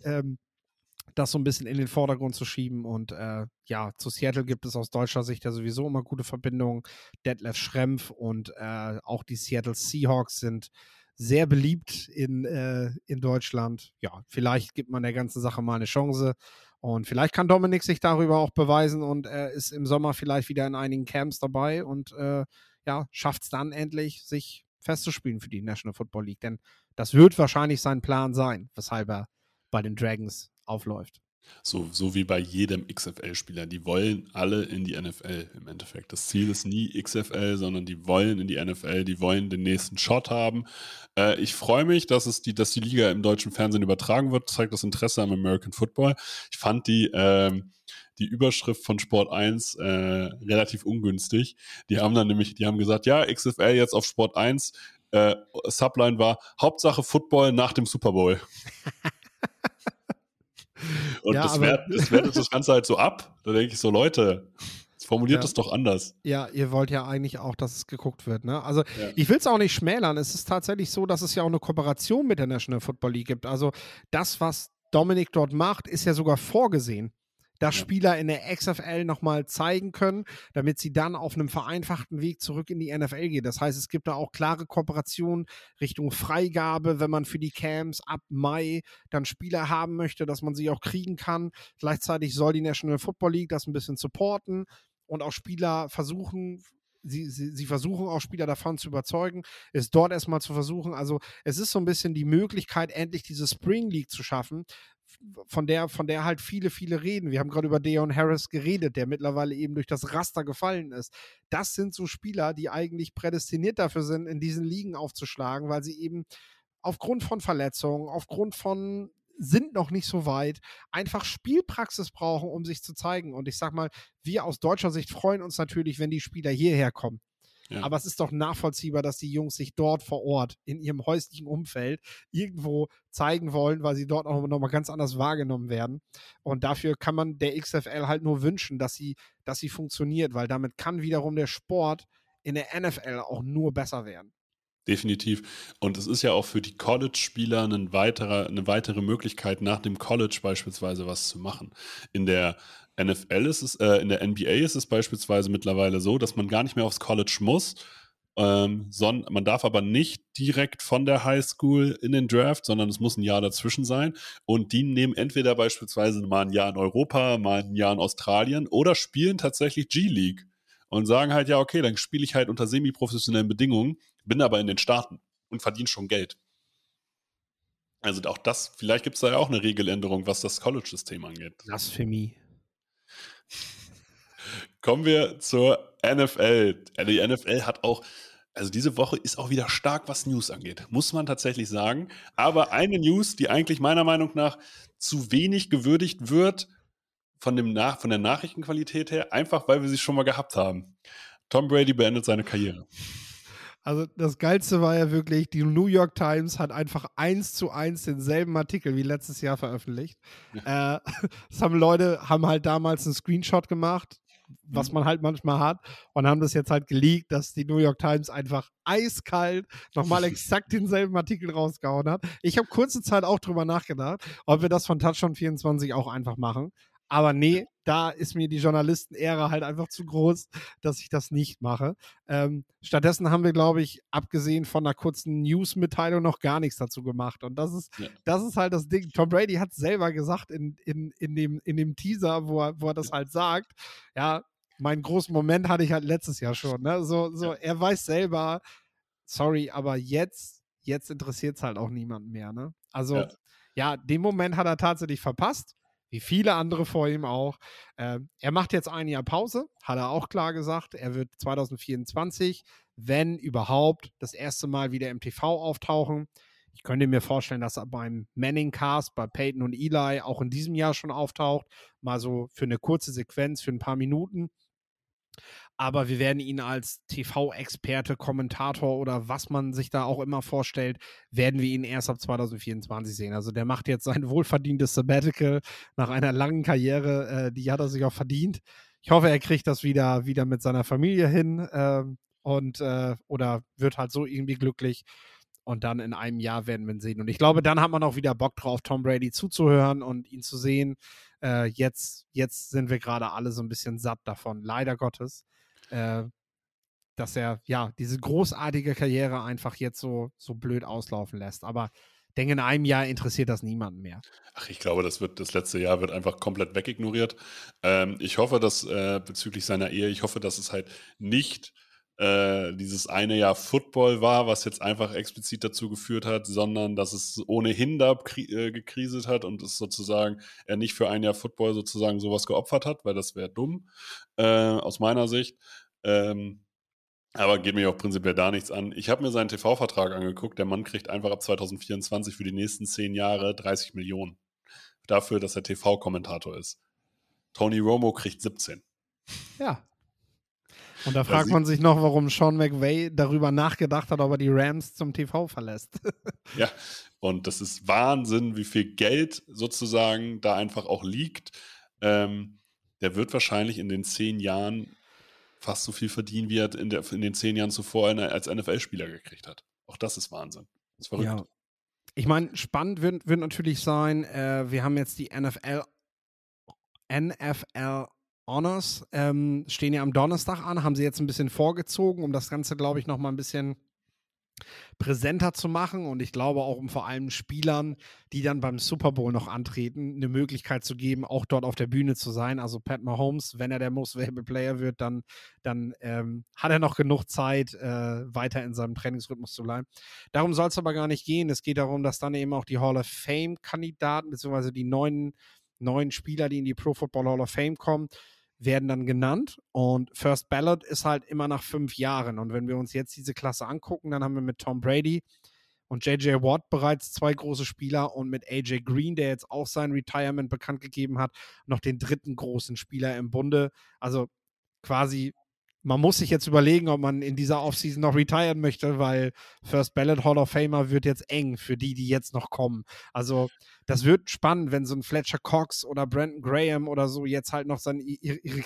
Das so ein bisschen in den Vordergrund zu schieben. Und zu Seattle gibt es aus deutscher Sicht ja sowieso immer gute Verbindungen. Detlef Schrempf und auch die Seattle Seahawks sind sehr beliebt in Deutschland. Ja, vielleicht gibt man der ganzen Sache mal eine Chance. Und vielleicht kann Dominik sich darüber auch beweisen und ist im Sommer vielleicht wieder in einigen Camps dabei und schafft es dann endlich, sich festzuspielen für die National Football League. Denn das wird wahrscheinlich sein Plan sein, weshalb er bei den Dragons aufläuft. So wie bei jedem XFL-Spieler. Die wollen alle in die NFL im Endeffekt. Das Ziel ist nie XFL, sondern die wollen in die NFL, die wollen den nächsten Shot haben. Ich freue mich, dass die Liga im deutschen Fernsehen übertragen wird. Das zeigt das Interesse am American Football. Ich fand die Überschrift von Sport 1 relativ ungünstig. Die haben gesagt, ja, XFL jetzt auf Sport 1. Subline war Hauptsache Football nach dem Super Bowl. Und das wertet das Ganze halt so ab. Da denke ich so, Leute, formuliert das doch anders. Ja, ihr wollt ja eigentlich auch, dass es geguckt wird, ne? Also ich will es auch nicht schmälern. Es ist tatsächlich so, dass es ja auch eine Kooperation mit der National Football League gibt. Also das, was Dominik dort macht, ist ja sogar vorgesehen, dass Spieler in der XFL nochmal zeigen können, damit sie dann auf einem vereinfachten Weg zurück in die NFL gehen. Das heißt, es gibt da auch klare Kooperationen Richtung Freigabe, wenn man für die Camps ab Mai dann Spieler haben möchte, dass man sie auch kriegen kann. Gleichzeitig soll die National Football League das ein bisschen supporten und auch Spieler versuchen, sie versuchen auch Spieler davon zu überzeugen, es dort erstmal zu versuchen. Also es ist so ein bisschen die Möglichkeit, endlich diese Spring League zu schaffen, von der halt viele reden. Wir haben gerade über Deon Harris geredet, der mittlerweile eben durch das Raster gefallen ist. Das sind so Spieler, die eigentlich prädestiniert dafür sind, in diesen Ligen aufzuschlagen, weil sie eben aufgrund von Verletzungen, aufgrund von sind noch nicht so weit, einfach Spielpraxis brauchen, um sich zu zeigen. Und ich sag mal, wir aus deutscher Sicht freuen uns natürlich, wenn die Spieler hierher kommen. Ja. Aber es ist doch nachvollziehbar, dass die Jungs sich dort vor Ort in ihrem häuslichen Umfeld irgendwo zeigen wollen, weil sie dort auch nochmal ganz anders wahrgenommen werden. Und dafür kann man der XFL halt nur wünschen, dass sie funktioniert, weil damit kann wiederum der Sport in der NFL auch nur besser werden. Definitiv. Und es ist ja auch für die College-Spieler eine weitere Möglichkeit, nach dem College beispielsweise was zu machen. In der NFL in der NBA ist es beispielsweise mittlerweile so, dass man gar nicht mehr aufs College muss, sondern man darf aber nicht direkt von der Highschool in den Draft, sondern es muss ein Jahr dazwischen sein. Und die nehmen entweder beispielsweise mal ein Jahr in Europa, mal ein Jahr in Australien oder spielen tatsächlich G-League und sagen halt, ja, okay, dann spiele ich halt unter semi-professionellen Bedingungen, bin aber in den Staaten und verdiene schon Geld. Also auch das, vielleicht gibt es da ja auch eine Regeländerung, was das College-System angeht. Blasphemie. Kommen wir zur NFL. Die NFL hat auch, also diese Woche ist auch wieder stark, was News angeht, muss man tatsächlich sagen. Aber eine News, die eigentlich meiner Meinung nach zu wenig gewürdigt wird von der Nachrichtenqualität her, einfach weil wir sie schon mal gehabt haben. Tom Brady beendet seine Karriere. Also das Geilste war ja wirklich, die New York Times hat einfach 1:1 denselben Artikel wie letztes Jahr veröffentlicht. Das haben halt damals einen Screenshot gemacht, was man halt manchmal hat, und haben das jetzt halt geleakt, dass die New York Times einfach eiskalt nochmal exakt denselben Artikel rausgehauen hat. Ich habe kurze Zeit auch drüber nachgedacht, ob wir das von Touchdown 24 auch einfach machen. Aber nee, da ist mir die Journalistenehre halt einfach zu groß, dass ich das nicht mache. Stattdessen haben wir, glaube ich, abgesehen von einer kurzen News-Mitteilung noch gar nichts dazu gemacht. Und das ist halt das Ding. Tom Brady hat es selber gesagt in dem Teaser, wo er das halt sagt. Ja, meinen großen Moment hatte ich halt letztes Jahr schon. Ne? Er weiß selber, sorry, aber jetzt interessiert es halt auch niemanden mehr. Ne? Also, ja, den Moment hat er tatsächlich verpasst. Wie viele andere vor ihm auch. Er macht jetzt ein Jahr Pause, hat er auch klar gesagt. Er wird 2024, wenn überhaupt, das erste Mal wieder im TV auftauchen. Ich könnte mir vorstellen, dass er beim Manning-Cast, bei Peyton und Eli auch in diesem Jahr schon auftaucht. Mal so für eine kurze Sequenz, für ein paar Minuten. Aber wir werden ihn als TV-Experte, Kommentator oder was man sich da auch immer vorstellt, werden wir ihn erst ab 2024 sehen. Also der macht jetzt sein wohlverdientes Sabbatical nach einer langen Karriere. Die hat er sich auch verdient. Ich hoffe, er kriegt das wieder mit seiner Familie hin oder wird halt so irgendwie glücklich. Und dann in einem Jahr werden wir ihn sehen. Und ich glaube, dann hat man auch wieder Bock drauf, Tom Brady zuzuhören und ihn zu sehen. Jetzt sind wir gerade alle so ein bisschen satt davon, leider Gottes, dass er ja diese großartige Karriere einfach jetzt so blöd auslaufen lässt. Aber ich denke, in einem Jahr interessiert das niemanden mehr. Ach, ich glaube, das letzte Jahr wird einfach komplett wegignoriert. Ich hoffe, dass bezüglich seiner Ehe, ich hoffe, dass es halt nicht dieses eine Jahr Football war, was jetzt einfach explizit dazu geführt hat, sondern dass es ohnehin da gekriselt hat und es sozusagen er nicht für ein Jahr Football sozusagen sowas geopfert hat, weil das wäre dumm aus meiner Sicht. Aber geht mir auch prinzipiell da nichts an. Ich habe mir seinen TV-Vertrag angeguckt. Der Mann kriegt einfach ab 2024 für die nächsten 10 Jahre 30 Millionen. Dafür, dass er TV-Kommentator ist. Tony Romo kriegt 17. Ja. Und da fragt man sich noch, warum Sean McVay darüber nachgedacht hat, ob er die Rams zum TV verlässt. Ja, und das ist Wahnsinn, wie viel Geld sozusagen da einfach auch liegt. Der wird wahrscheinlich in den 10 Jahren fast so viel verdienen, wie er in den 10 Jahren zuvor als NFL-Spieler gekriegt hat. Auch das ist Wahnsinn. Das ist verrückt. Ja. Ich meine, spannend wird natürlich sein, wir haben jetzt die NFL Honors, stehen ja am Donnerstag an, haben sie jetzt ein bisschen vorgezogen, um das Ganze, glaube ich, nochmal ein bisschen präsenter zu machen und ich glaube auch, um vor allem Spielern, die dann beim Super Bowl noch antreten, eine Möglichkeit zu geben, auch dort auf der Bühne zu sein. Also Pat Mahomes, wenn er der Most Valuable Player wird, dann hat er noch genug Zeit, weiter in seinem Trainingsrhythmus zu bleiben. Darum soll es aber gar nicht gehen. Es geht darum, dass dann eben auch die Hall of Fame-Kandidaten, beziehungsweise die neuen Spieler, die in die Pro Football Hall of Fame kommen, werden dann genannt und First Ballot ist halt immer nach 5 Jahren und wenn wir uns jetzt diese Klasse angucken, dann haben wir mit Tom Brady und J.J. Watt bereits 2 große Spieler und mit A.J. Green, der jetzt auch sein Retirement bekannt gegeben hat, noch den 3. großen Spieler im Bunde. Also quasi, man muss sich jetzt überlegen, ob man in dieser Offseason noch retiren möchte, weil First Ballot Hall of Famer wird jetzt eng für die jetzt noch kommen. Also das wird spannend, wenn so ein Fletcher Cox oder Brandon Graham oder so jetzt halt noch ihre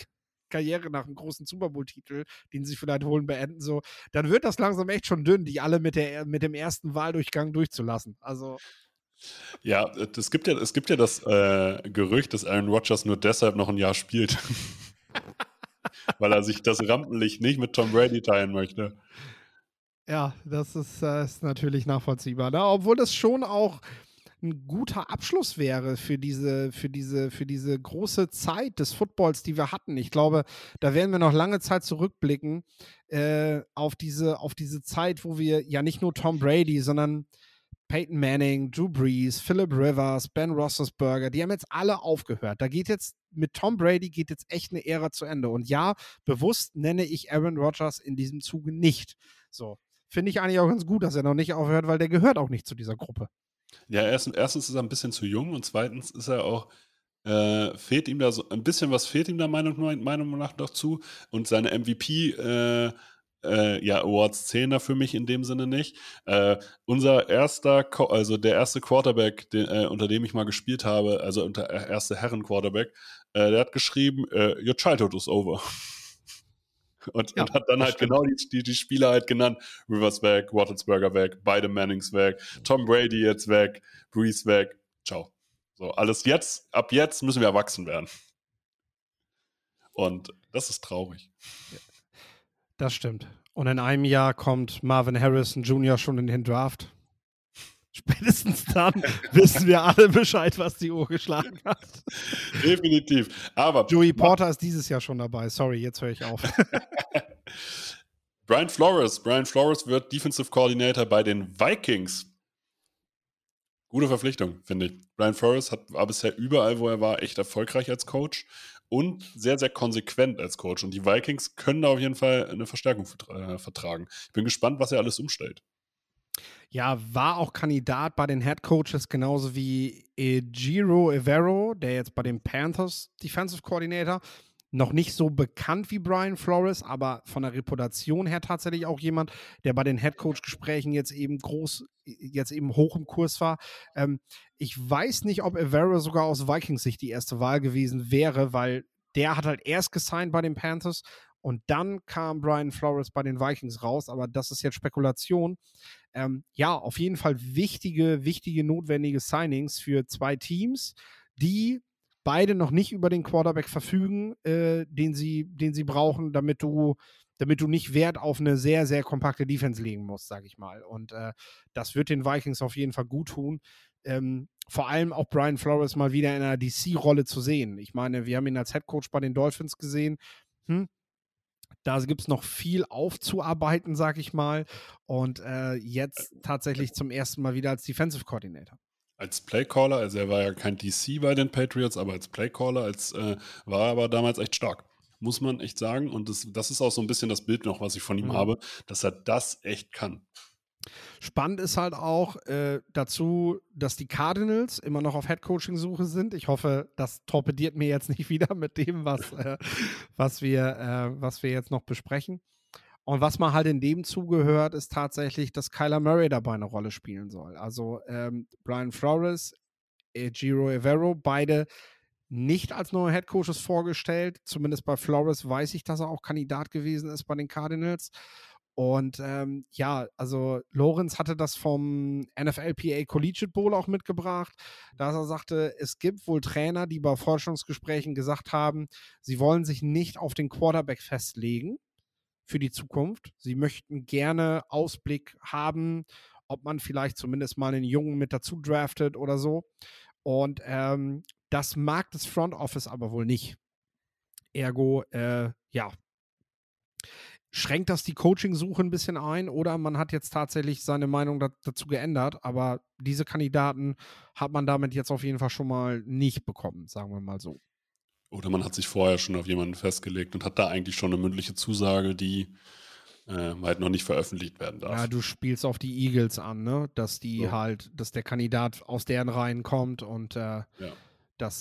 Karriere nach einem großen Super Bowl-Titel, den sie vielleicht holen, beenden, so, dann wird das langsam echt schon dünn, die alle mit dem ersten Wahldurchgang durchzulassen. Also, Ja, es gibt ja das Gerücht, dass Aaron Rodgers nur deshalb noch ein Jahr spielt. Weil er sich das Rampenlicht nicht mit Tom Brady teilen möchte. ja, das ist natürlich nachvollziehbar. Ne? Obwohl das schon auch ein guter Abschluss wäre für diese große Zeit des Footballs, die wir hatten. Ich glaube, da werden wir noch lange Zeit zurückblicken auf diese Zeit, wo wir ja nicht nur Tom Brady, sondern Peyton Manning, Drew Brees, Philip Rivers, Ben Roethlisberger, die haben jetzt alle aufgehört. Mit Tom Brady geht jetzt echt eine Ära zu Ende. Und ja, bewusst nenne ich Aaron Rodgers in diesem Zuge nicht. So, finde ich eigentlich auch ganz gut, dass er noch nicht aufhört, weil der gehört auch nicht zu dieser Gruppe. Ja, erstens ist er ein bisschen zu jung und zweitens ist er auch, fehlt ihm da so ein bisschen was fehlt ihm da Meinung nach noch zu und seine MVP Awards zählen da für mich in dem Sinne nicht. Der erste Quarterback, unter dem ich mal gespielt habe, also der erste Herren-Quarterback, der hat geschrieben, your childhood is over. Und hat dann halt stimmt. genau die Spieler halt genannt. Rivers weg, Roethlisberger weg, beide Mannings weg, Tom Brady jetzt weg, Brees weg. Ciao. So, alles jetzt, ab jetzt müssen wir erwachsen werden. Und das ist traurig. Das stimmt. Und in einem Jahr kommt Marvin Harrison Jr. schon in den Draft. Spätestens dann wissen wir alle Bescheid, was die Uhr geschlagen hat. Definitiv. Aber Joey Porter ist dieses Jahr schon dabei. Sorry, jetzt höre ich auf. Brian Flores wird Defensive Coordinator bei den Vikings. Gute Verpflichtung, finde ich. Brian Flores war bisher überall, wo er war, echt erfolgreich als Coach und sehr, sehr konsequent als Coach. Und die Vikings können da auf jeden Fall eine Verstärkung vertragen. Ich bin gespannt, was er alles umstellt. Ja, war auch Kandidat bei den Head Coaches, genauso wie Ejiro Evero, der jetzt bei den Panthers Defensive Coordinator, noch nicht so bekannt wie Brian Flores, aber von der Reputation her tatsächlich auch jemand, der bei den Head Coach Gesprächen jetzt eben hoch im Kurs war. Ich weiß nicht, ob Evero sogar aus Vikings Sicht die erste Wahl gewesen wäre, weil der hat halt erst gesigned bei den Panthers und dann kam Brian Flores bei den Vikings raus, aber das ist jetzt Spekulation. Ja, auf jeden Fall wichtige, notwendige Signings für zwei Teams, die beide noch nicht über den Quarterback verfügen, den sie brauchen, damit du nicht Wert auf eine sehr, sehr kompakte Defense legen musst, sage ich mal. Und das wird den Vikings auf jeden Fall gut tun. Vor allem auch Brian Flores mal wieder in einer DC-Rolle zu sehen. Ich meine, wir haben ihn als Headcoach bei den Dolphins gesehen. Da gibt es noch viel aufzuarbeiten, sag ich mal. Und jetzt tatsächlich zum ersten Mal wieder als Defensive Coordinator. Als Playcaller, also er war ja kein DC bei den Patriots, aber als Playcaller war er aber damals echt stark. Muss man echt sagen. Und das ist auch so ein bisschen das Bild noch, was ich von ihm habe, dass er das echt kann. Spannend ist halt auch dazu, dass die Cardinals immer noch auf Headcoaching-Suche sind. Ich hoffe, das torpediert mir jetzt nicht wieder mit dem, was wir jetzt noch besprechen. Und was man halt in dem zugehört, ist tatsächlich, dass Kyler Murray dabei eine Rolle spielen soll. Also Brian Flores, Ejiro Evero, beide nicht als neue Headcoaches vorgestellt. Zumindest bei Flores weiß ich, dass er auch Kandidat gewesen ist bei den Cardinals. Und also Lorenz hatte das vom NFLPA Collegiate Bowl auch mitgebracht, dass er sagte, es gibt wohl Trainer, die bei Forschungsgesprächen gesagt haben, sie wollen sich nicht auf den Quarterback festlegen für die Zukunft. Sie möchten gerne Ausblick haben, ob man vielleicht zumindest mal einen Jungen mit dazu draftet oder so. Und das mag das Front Office aber wohl nicht. Ergo, schränkt das die Coaching-Suche ein bisschen ein oder man hat jetzt tatsächlich seine Meinung dazu geändert, aber diese Kandidaten hat man damit jetzt auf jeden Fall schon mal nicht bekommen, sagen wir mal so. Oder man hat sich vorher schon auf jemanden festgelegt und hat da eigentlich schon eine mündliche Zusage, die halt noch nicht veröffentlicht werden darf. Ja, du spielst auf die Eagles an, ne? Dass dass der Kandidat aus deren Reihen kommt und dass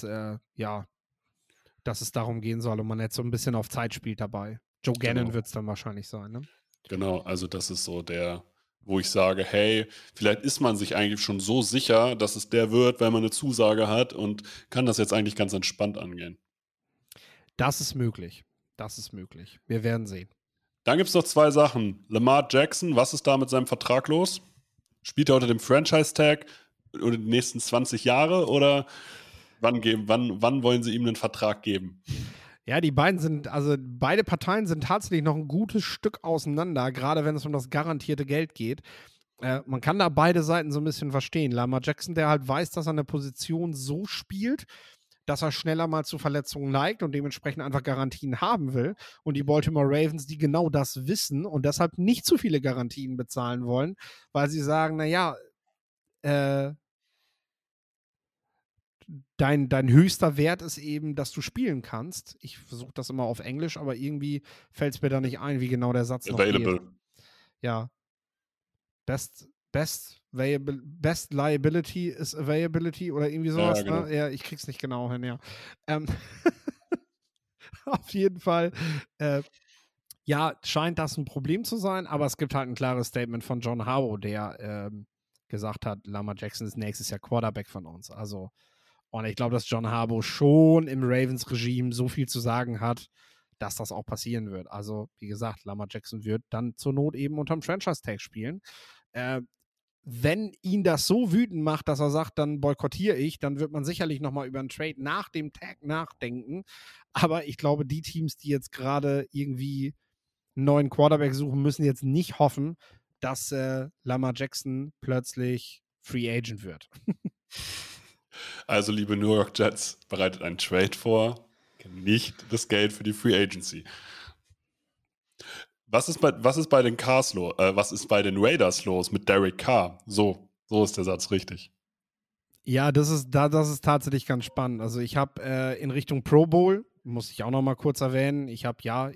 es darum gehen soll und man jetzt so ein bisschen auf Zeit spielt dabei. Joe Gannon wird es dann wahrscheinlich sein, ne? Genau, also das ist so wo ich sage, hey, vielleicht ist man sich eigentlich schon so sicher, dass es der wird, weil man eine Zusage hat und kann das jetzt eigentlich ganz entspannt angehen. Das ist möglich. Das ist möglich. Wir werden sehen. Dann gibt es noch 2 Sachen. Lamar Jackson, was ist da mit seinem Vertrag los? Spielt er unter dem Franchise-Tag oder die nächsten 20 Jahre oder wann wollen sie ihm einen Vertrag geben? Ja, beide Parteien sind tatsächlich noch ein gutes Stück auseinander, gerade wenn es um das garantierte Geld geht. Man kann da beide Seiten so ein bisschen verstehen. Lamar Jackson, der halt weiß, dass er eine Position so spielt, dass er schneller mal zu Verletzungen neigt und dementsprechend einfach Garantien haben will. Und die Baltimore Ravens, die genau das wissen und deshalb nicht zu viele Garantien bezahlen wollen, weil sie sagen, naja, dein höchster Wert ist eben, dass du spielen kannst. Ich versuche das immer auf Englisch, aber irgendwie fällt es mir da nicht ein, wie genau der Satz noch geht. Ja. Best Liability is Availability oder irgendwie sowas. Ja, genau. Ne? Ja, ich krieg's nicht genau hin, ja. Auf jeden Fall, ja, scheint das ein Problem zu sein, aber es gibt halt ein klares Statement von John Harbaugh, der gesagt hat, Lamar Jackson ist nächstes Jahr Quarterback von uns. Also, und ich glaube, dass John Harbaugh schon im Ravens-Regime so viel zu sagen hat, dass das auch passieren wird. Also, wie gesagt, Lamar Jackson wird dann zur Not eben unterm Franchise-Tag spielen. Wenn ihn das so wütend macht, dass er sagt, dann boykottiere ich, dann wird man sicherlich nochmal über einen Trade nach dem Tag nachdenken. Aber ich glaube, die Teams, die jetzt gerade irgendwie einen neuen Quarterback suchen, müssen jetzt nicht hoffen, dass Lamar Jackson plötzlich Free Agent wird. Also, liebe New York Jets, bereitet einen Trade vor, nicht das Geld für die Free Agency. Was ist bei den Cars los? Was ist bei den Raiders los mit Derek Carr? So ist der Satz richtig. Ja, das ist tatsächlich ganz spannend. Also ich habe in Richtung Pro Bowl, muss ich auch noch mal kurz erwähnen, ich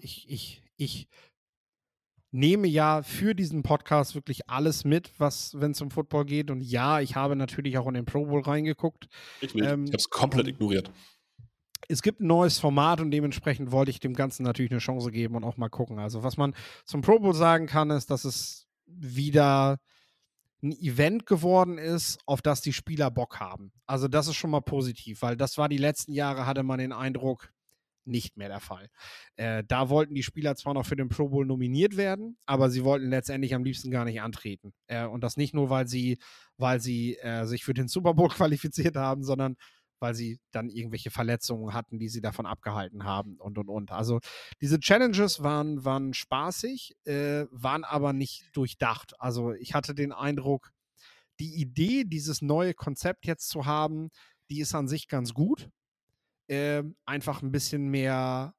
nehme ja für diesen Podcast wirklich alles mit, wenn es um Football geht. Und ja, ich habe natürlich auch in den Pro Bowl reingeguckt. Ich nicht. Ich habe es komplett ignoriert. Es gibt ein neues Format und dementsprechend wollte ich dem Ganzen natürlich eine Chance geben und auch mal gucken. Also was man zum Pro Bowl sagen kann, ist, dass es wieder ein Event geworden ist, auf das die Spieler Bock haben. Also das ist schon mal positiv, weil das war die letzten Jahre, hatte man den Eindruck, nicht mehr der Fall. Da wollten die Spieler zwar noch für den Pro Bowl nominiert werden, aber sie wollten letztendlich am liebsten gar nicht antreten. Und das nicht nur, weil sie sich für den Super Bowl qualifiziert haben, sondern weil sie dann irgendwelche Verletzungen hatten, die sie davon abgehalten haben und. Also diese Challenges waren spaßig, waren aber nicht durchdacht. Also ich hatte den Eindruck, die Idee, dieses neue Konzept jetzt zu haben, die ist an sich ganz gut. Einfach ein bisschen mehr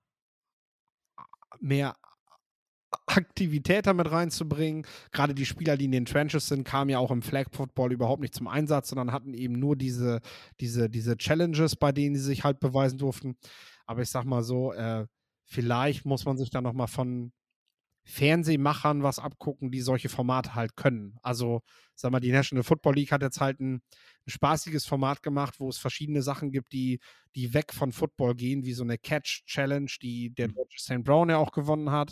Aktivität damit reinzubringen. Gerade die Spieler, die in den Trenches sind, kamen ja auch im Flag Football überhaupt nicht zum Einsatz, sondern hatten eben nur diese Challenges, bei denen sie sich halt beweisen durften. Aber ich sag mal so, vielleicht muss man sich da nochmal von Fernsehmachern was abgucken, die solche Formate halt können. Also, sag mal, die National Football League hat jetzt halt ein spaßiges Format gemacht, wo es verschiedene Sachen gibt, die weg von Football gehen, wie so eine Catch-Challenge, die der deutsche St. Brown ja auch gewonnen hat,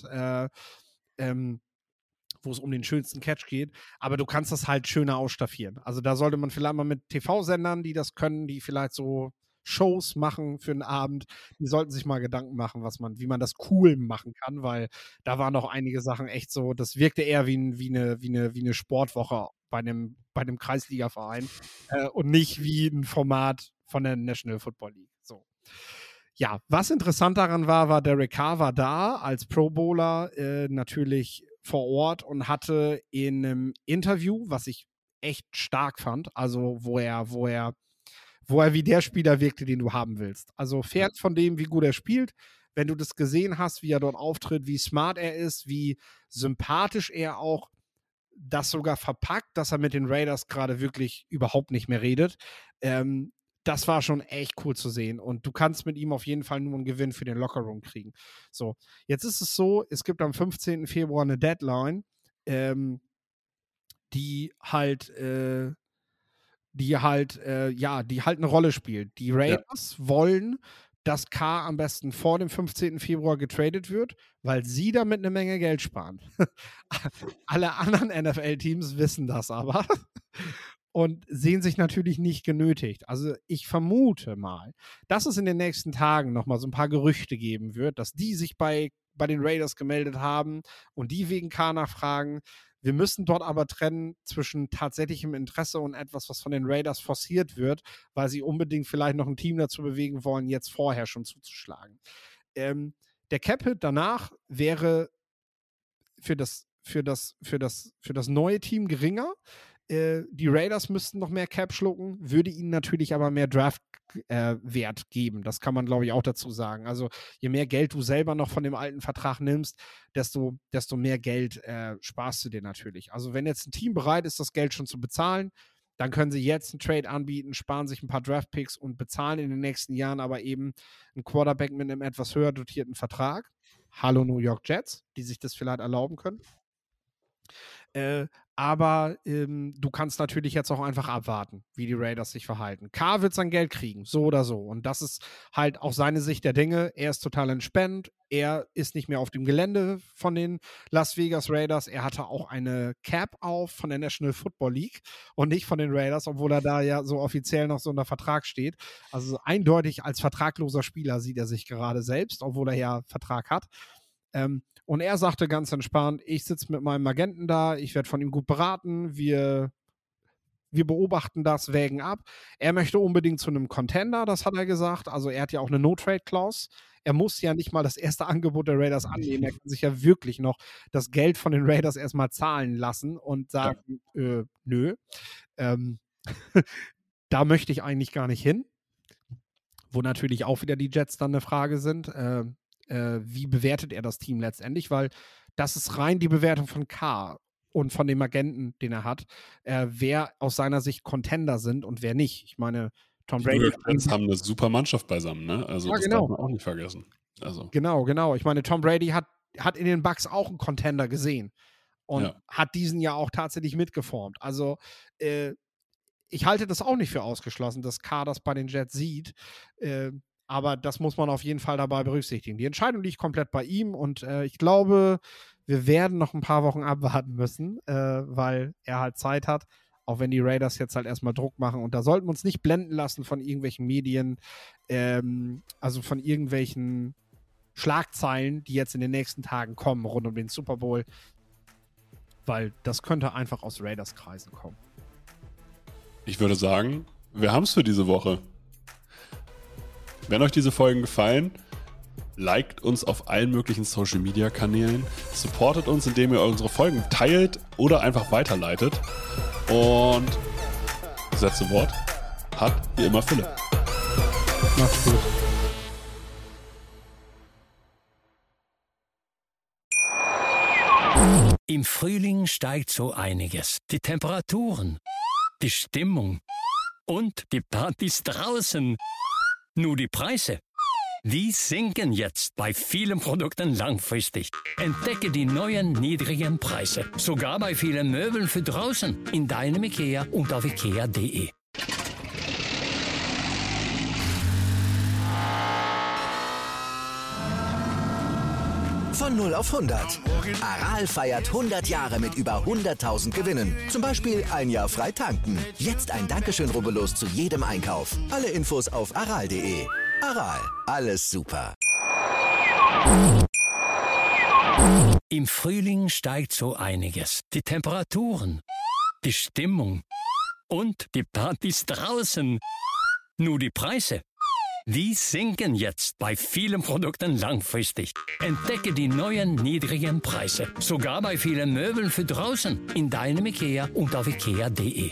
wo es um den schönsten Catch geht. Aber du kannst das halt schöner ausstaffieren. Also da sollte man vielleicht mal mit TV-Sendern, die das können, die vielleicht so Shows machen für einen Abend, die sollten sich mal Gedanken machen, wie man das cool machen kann, weil da waren noch einige Sachen echt so, das wirkte eher wie eine Sportwoche bei einem Kreisliga-Verein und nicht wie ein Format von der National Football League. So. Ja, was interessant daran war, Derek Carr war da als Pro Bowler natürlich vor Ort und hatte in einem Interview, was ich echt stark fand, also wo er wie der Spieler wirkte, den du haben willst. Also fährt von dem, wie gut er spielt. Wenn du das gesehen hast, wie er dort auftritt, wie smart er ist, wie sympathisch er auch das sogar verpackt, dass er mit den Raiders gerade wirklich überhaupt nicht mehr redet. Das war schon echt cool zu sehen. Und du kannst mit ihm auf jeden Fall nur einen Gewinn für den Lockerroom kriegen. So, jetzt ist es so, es gibt am 15. Februar eine Deadline, die halt eine Rolle spielt. Die Raiders wollen, dass Carr am besten vor dem 15. Februar getradet wird, weil sie damit eine Menge Geld sparen. Alle anderen NFL-Teams wissen das aber. und sehen sich natürlich nicht genötigt. Also ich vermute mal, dass es in den nächsten Tagen nochmal so ein paar Gerüchte geben wird, dass die sich bei den Raiders gemeldet haben und die wegen K nachfragen. Wir müssen dort aber trennen zwischen tatsächlichem Interesse und etwas, was von den Raiders forciert wird, weil sie unbedingt vielleicht noch ein Team dazu bewegen wollen, jetzt vorher schon zuzuschlagen. Der Cap-Hit danach wäre für das neue Team geringer. Die Raiders müssten noch mehr Cap schlucken, würde ihnen natürlich aber mehr Draft-Wert geben. Das kann man, glaube ich, auch dazu sagen. Also je mehr Geld du selber noch von dem alten Vertrag nimmst, desto mehr Geld sparst du dir natürlich. Also wenn jetzt ein Team bereit ist, das Geld schon zu bezahlen, dann können sie jetzt einen Trade anbieten, sparen sich ein paar Draft-Picks und bezahlen in den nächsten Jahren aber eben einen Quarterback mit einem etwas höher dotierten Vertrag. Hallo New York Jets, die sich das vielleicht erlauben können. Aber du kannst natürlich jetzt auch einfach abwarten, wie die Raiders sich verhalten. K wird sein Geld kriegen, so oder so. Und das ist halt auch seine Sicht der Dinge. Er ist total entspannt. Er ist nicht mehr auf dem Gelände von den Las Vegas Raiders. Er hatte auch eine Cap auf von der National Football League und nicht von den Raiders, obwohl er da ja so offiziell noch so unter Vertrag steht. Also eindeutig als vertragloser Spieler sieht er sich gerade selbst, obwohl er ja Vertrag hat. Und er sagte ganz entspannt, ich sitze mit meinem Agenten da, ich werde von ihm gut beraten, wir beobachten das, wägen ab. Er möchte unbedingt zu einem Contender, das hat er gesagt. Also er hat ja auch eine No-Trade-Clause. Er muss ja nicht mal das erste Angebot der Raiders annehmen. Er kann sich ja wirklich noch das Geld von den Raiders erstmal zahlen lassen und sagen, nö. Da möchte ich eigentlich gar nicht hin. Wo natürlich auch wieder die Jets dann eine Frage sind. Wie bewertet er das Team letztendlich? Weil das ist rein die Bewertung von K und von dem Agenten, den er hat, wer aus seiner Sicht Contender sind und wer nicht. Ich meine, Tom Brady... Die Jets haben eine super Mannschaft beisammen, ne? Also ja, das genau. darf man auch nicht vergessen. Also. Genau. Ich meine, Tom Brady hat in den Bucks auch einen Contender gesehen und hat diesen ja auch tatsächlich mitgeformt. Also ich halte das auch nicht für ausgeschlossen, dass K das bei den Jets sieht. Aber das muss man auf jeden Fall dabei berücksichtigen. Die Entscheidung liegt komplett bei ihm und ich glaube, wir werden noch ein paar Wochen abwarten müssen, weil er halt Zeit hat, auch wenn die Raiders jetzt halt erstmal Druck machen. Und da sollten wir uns nicht blenden lassen von irgendwelchen Medien, also von irgendwelchen Schlagzeilen, die jetzt in den nächsten Tagen kommen rund um den Super Bowl, weil das könnte einfach aus Raiders-Kreisen kommen. Ich würde sagen, wir haben es für diese Woche. Wenn euch diese Folgen gefallen, liked uns auf allen möglichen Social-Media-Kanälen, supportet uns, indem ihr unsere Folgen teilt oder einfach weiterleitet. Und das letzte Wort hat wie immer Philipp. Macht's gut. Im Frühling steigt so einiges. Die Temperaturen, die Stimmung und die Partys draußen. Nur die Preise, die sinken jetzt bei vielen Produkten langfristig. Entdecke die neuen niedrigen Preise, sogar bei vielen Möbeln für draußen, in deinem IKEA und auf ikea.de. Von 0 auf 100. Aral feiert 100 Jahre mit über 100.000 Gewinnen. Zum Beispiel ein Jahr frei tanken. Jetzt ein Dankeschön, rubbellos zu jedem Einkauf. Alle Infos auf aral.de. Aral, alles super. Im Frühling steigt so einiges. Die Temperaturen, die Stimmung und die Partys draußen. Nur die Preise, die sinken jetzt bei vielen Produkten langfristig. Entdecke die neuen niedrigen Preise, sogar bei vielen Möbeln für draußen, in deinem IKEA und auf ikea.de.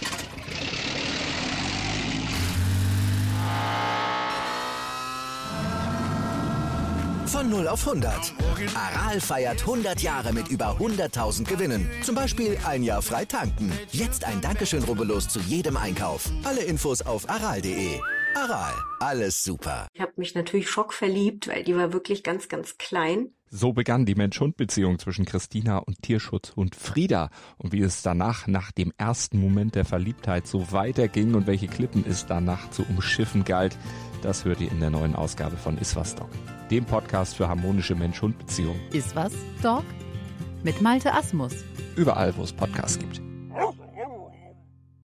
Von 0 auf 100. Aral feiert 100 Jahre mit über 100.000 Gewinnen. Zum Beispiel ein Jahr frei tanken. Jetzt ein Dankeschön, rubbellos zu jedem Einkauf. Alle Infos auf aral.de. Aral, alles super. Ich habe mich natürlich schockverliebt, weil die war wirklich ganz, ganz klein. So begann die Mensch-Hund-Beziehung zwischen Christina und Tierschutzhund Frieda. Und wie es danach, nach dem ersten Moment der Verliebtheit, so weiterging und welche Klippen es danach zu umschiffen galt, das hört ihr in der neuen Ausgabe von Iswas Dog, dem Podcast für harmonische Mensch-Hund-Beziehungen. Iswas Dog? Mit Malte Asmus. Überall, wo es Podcasts gibt.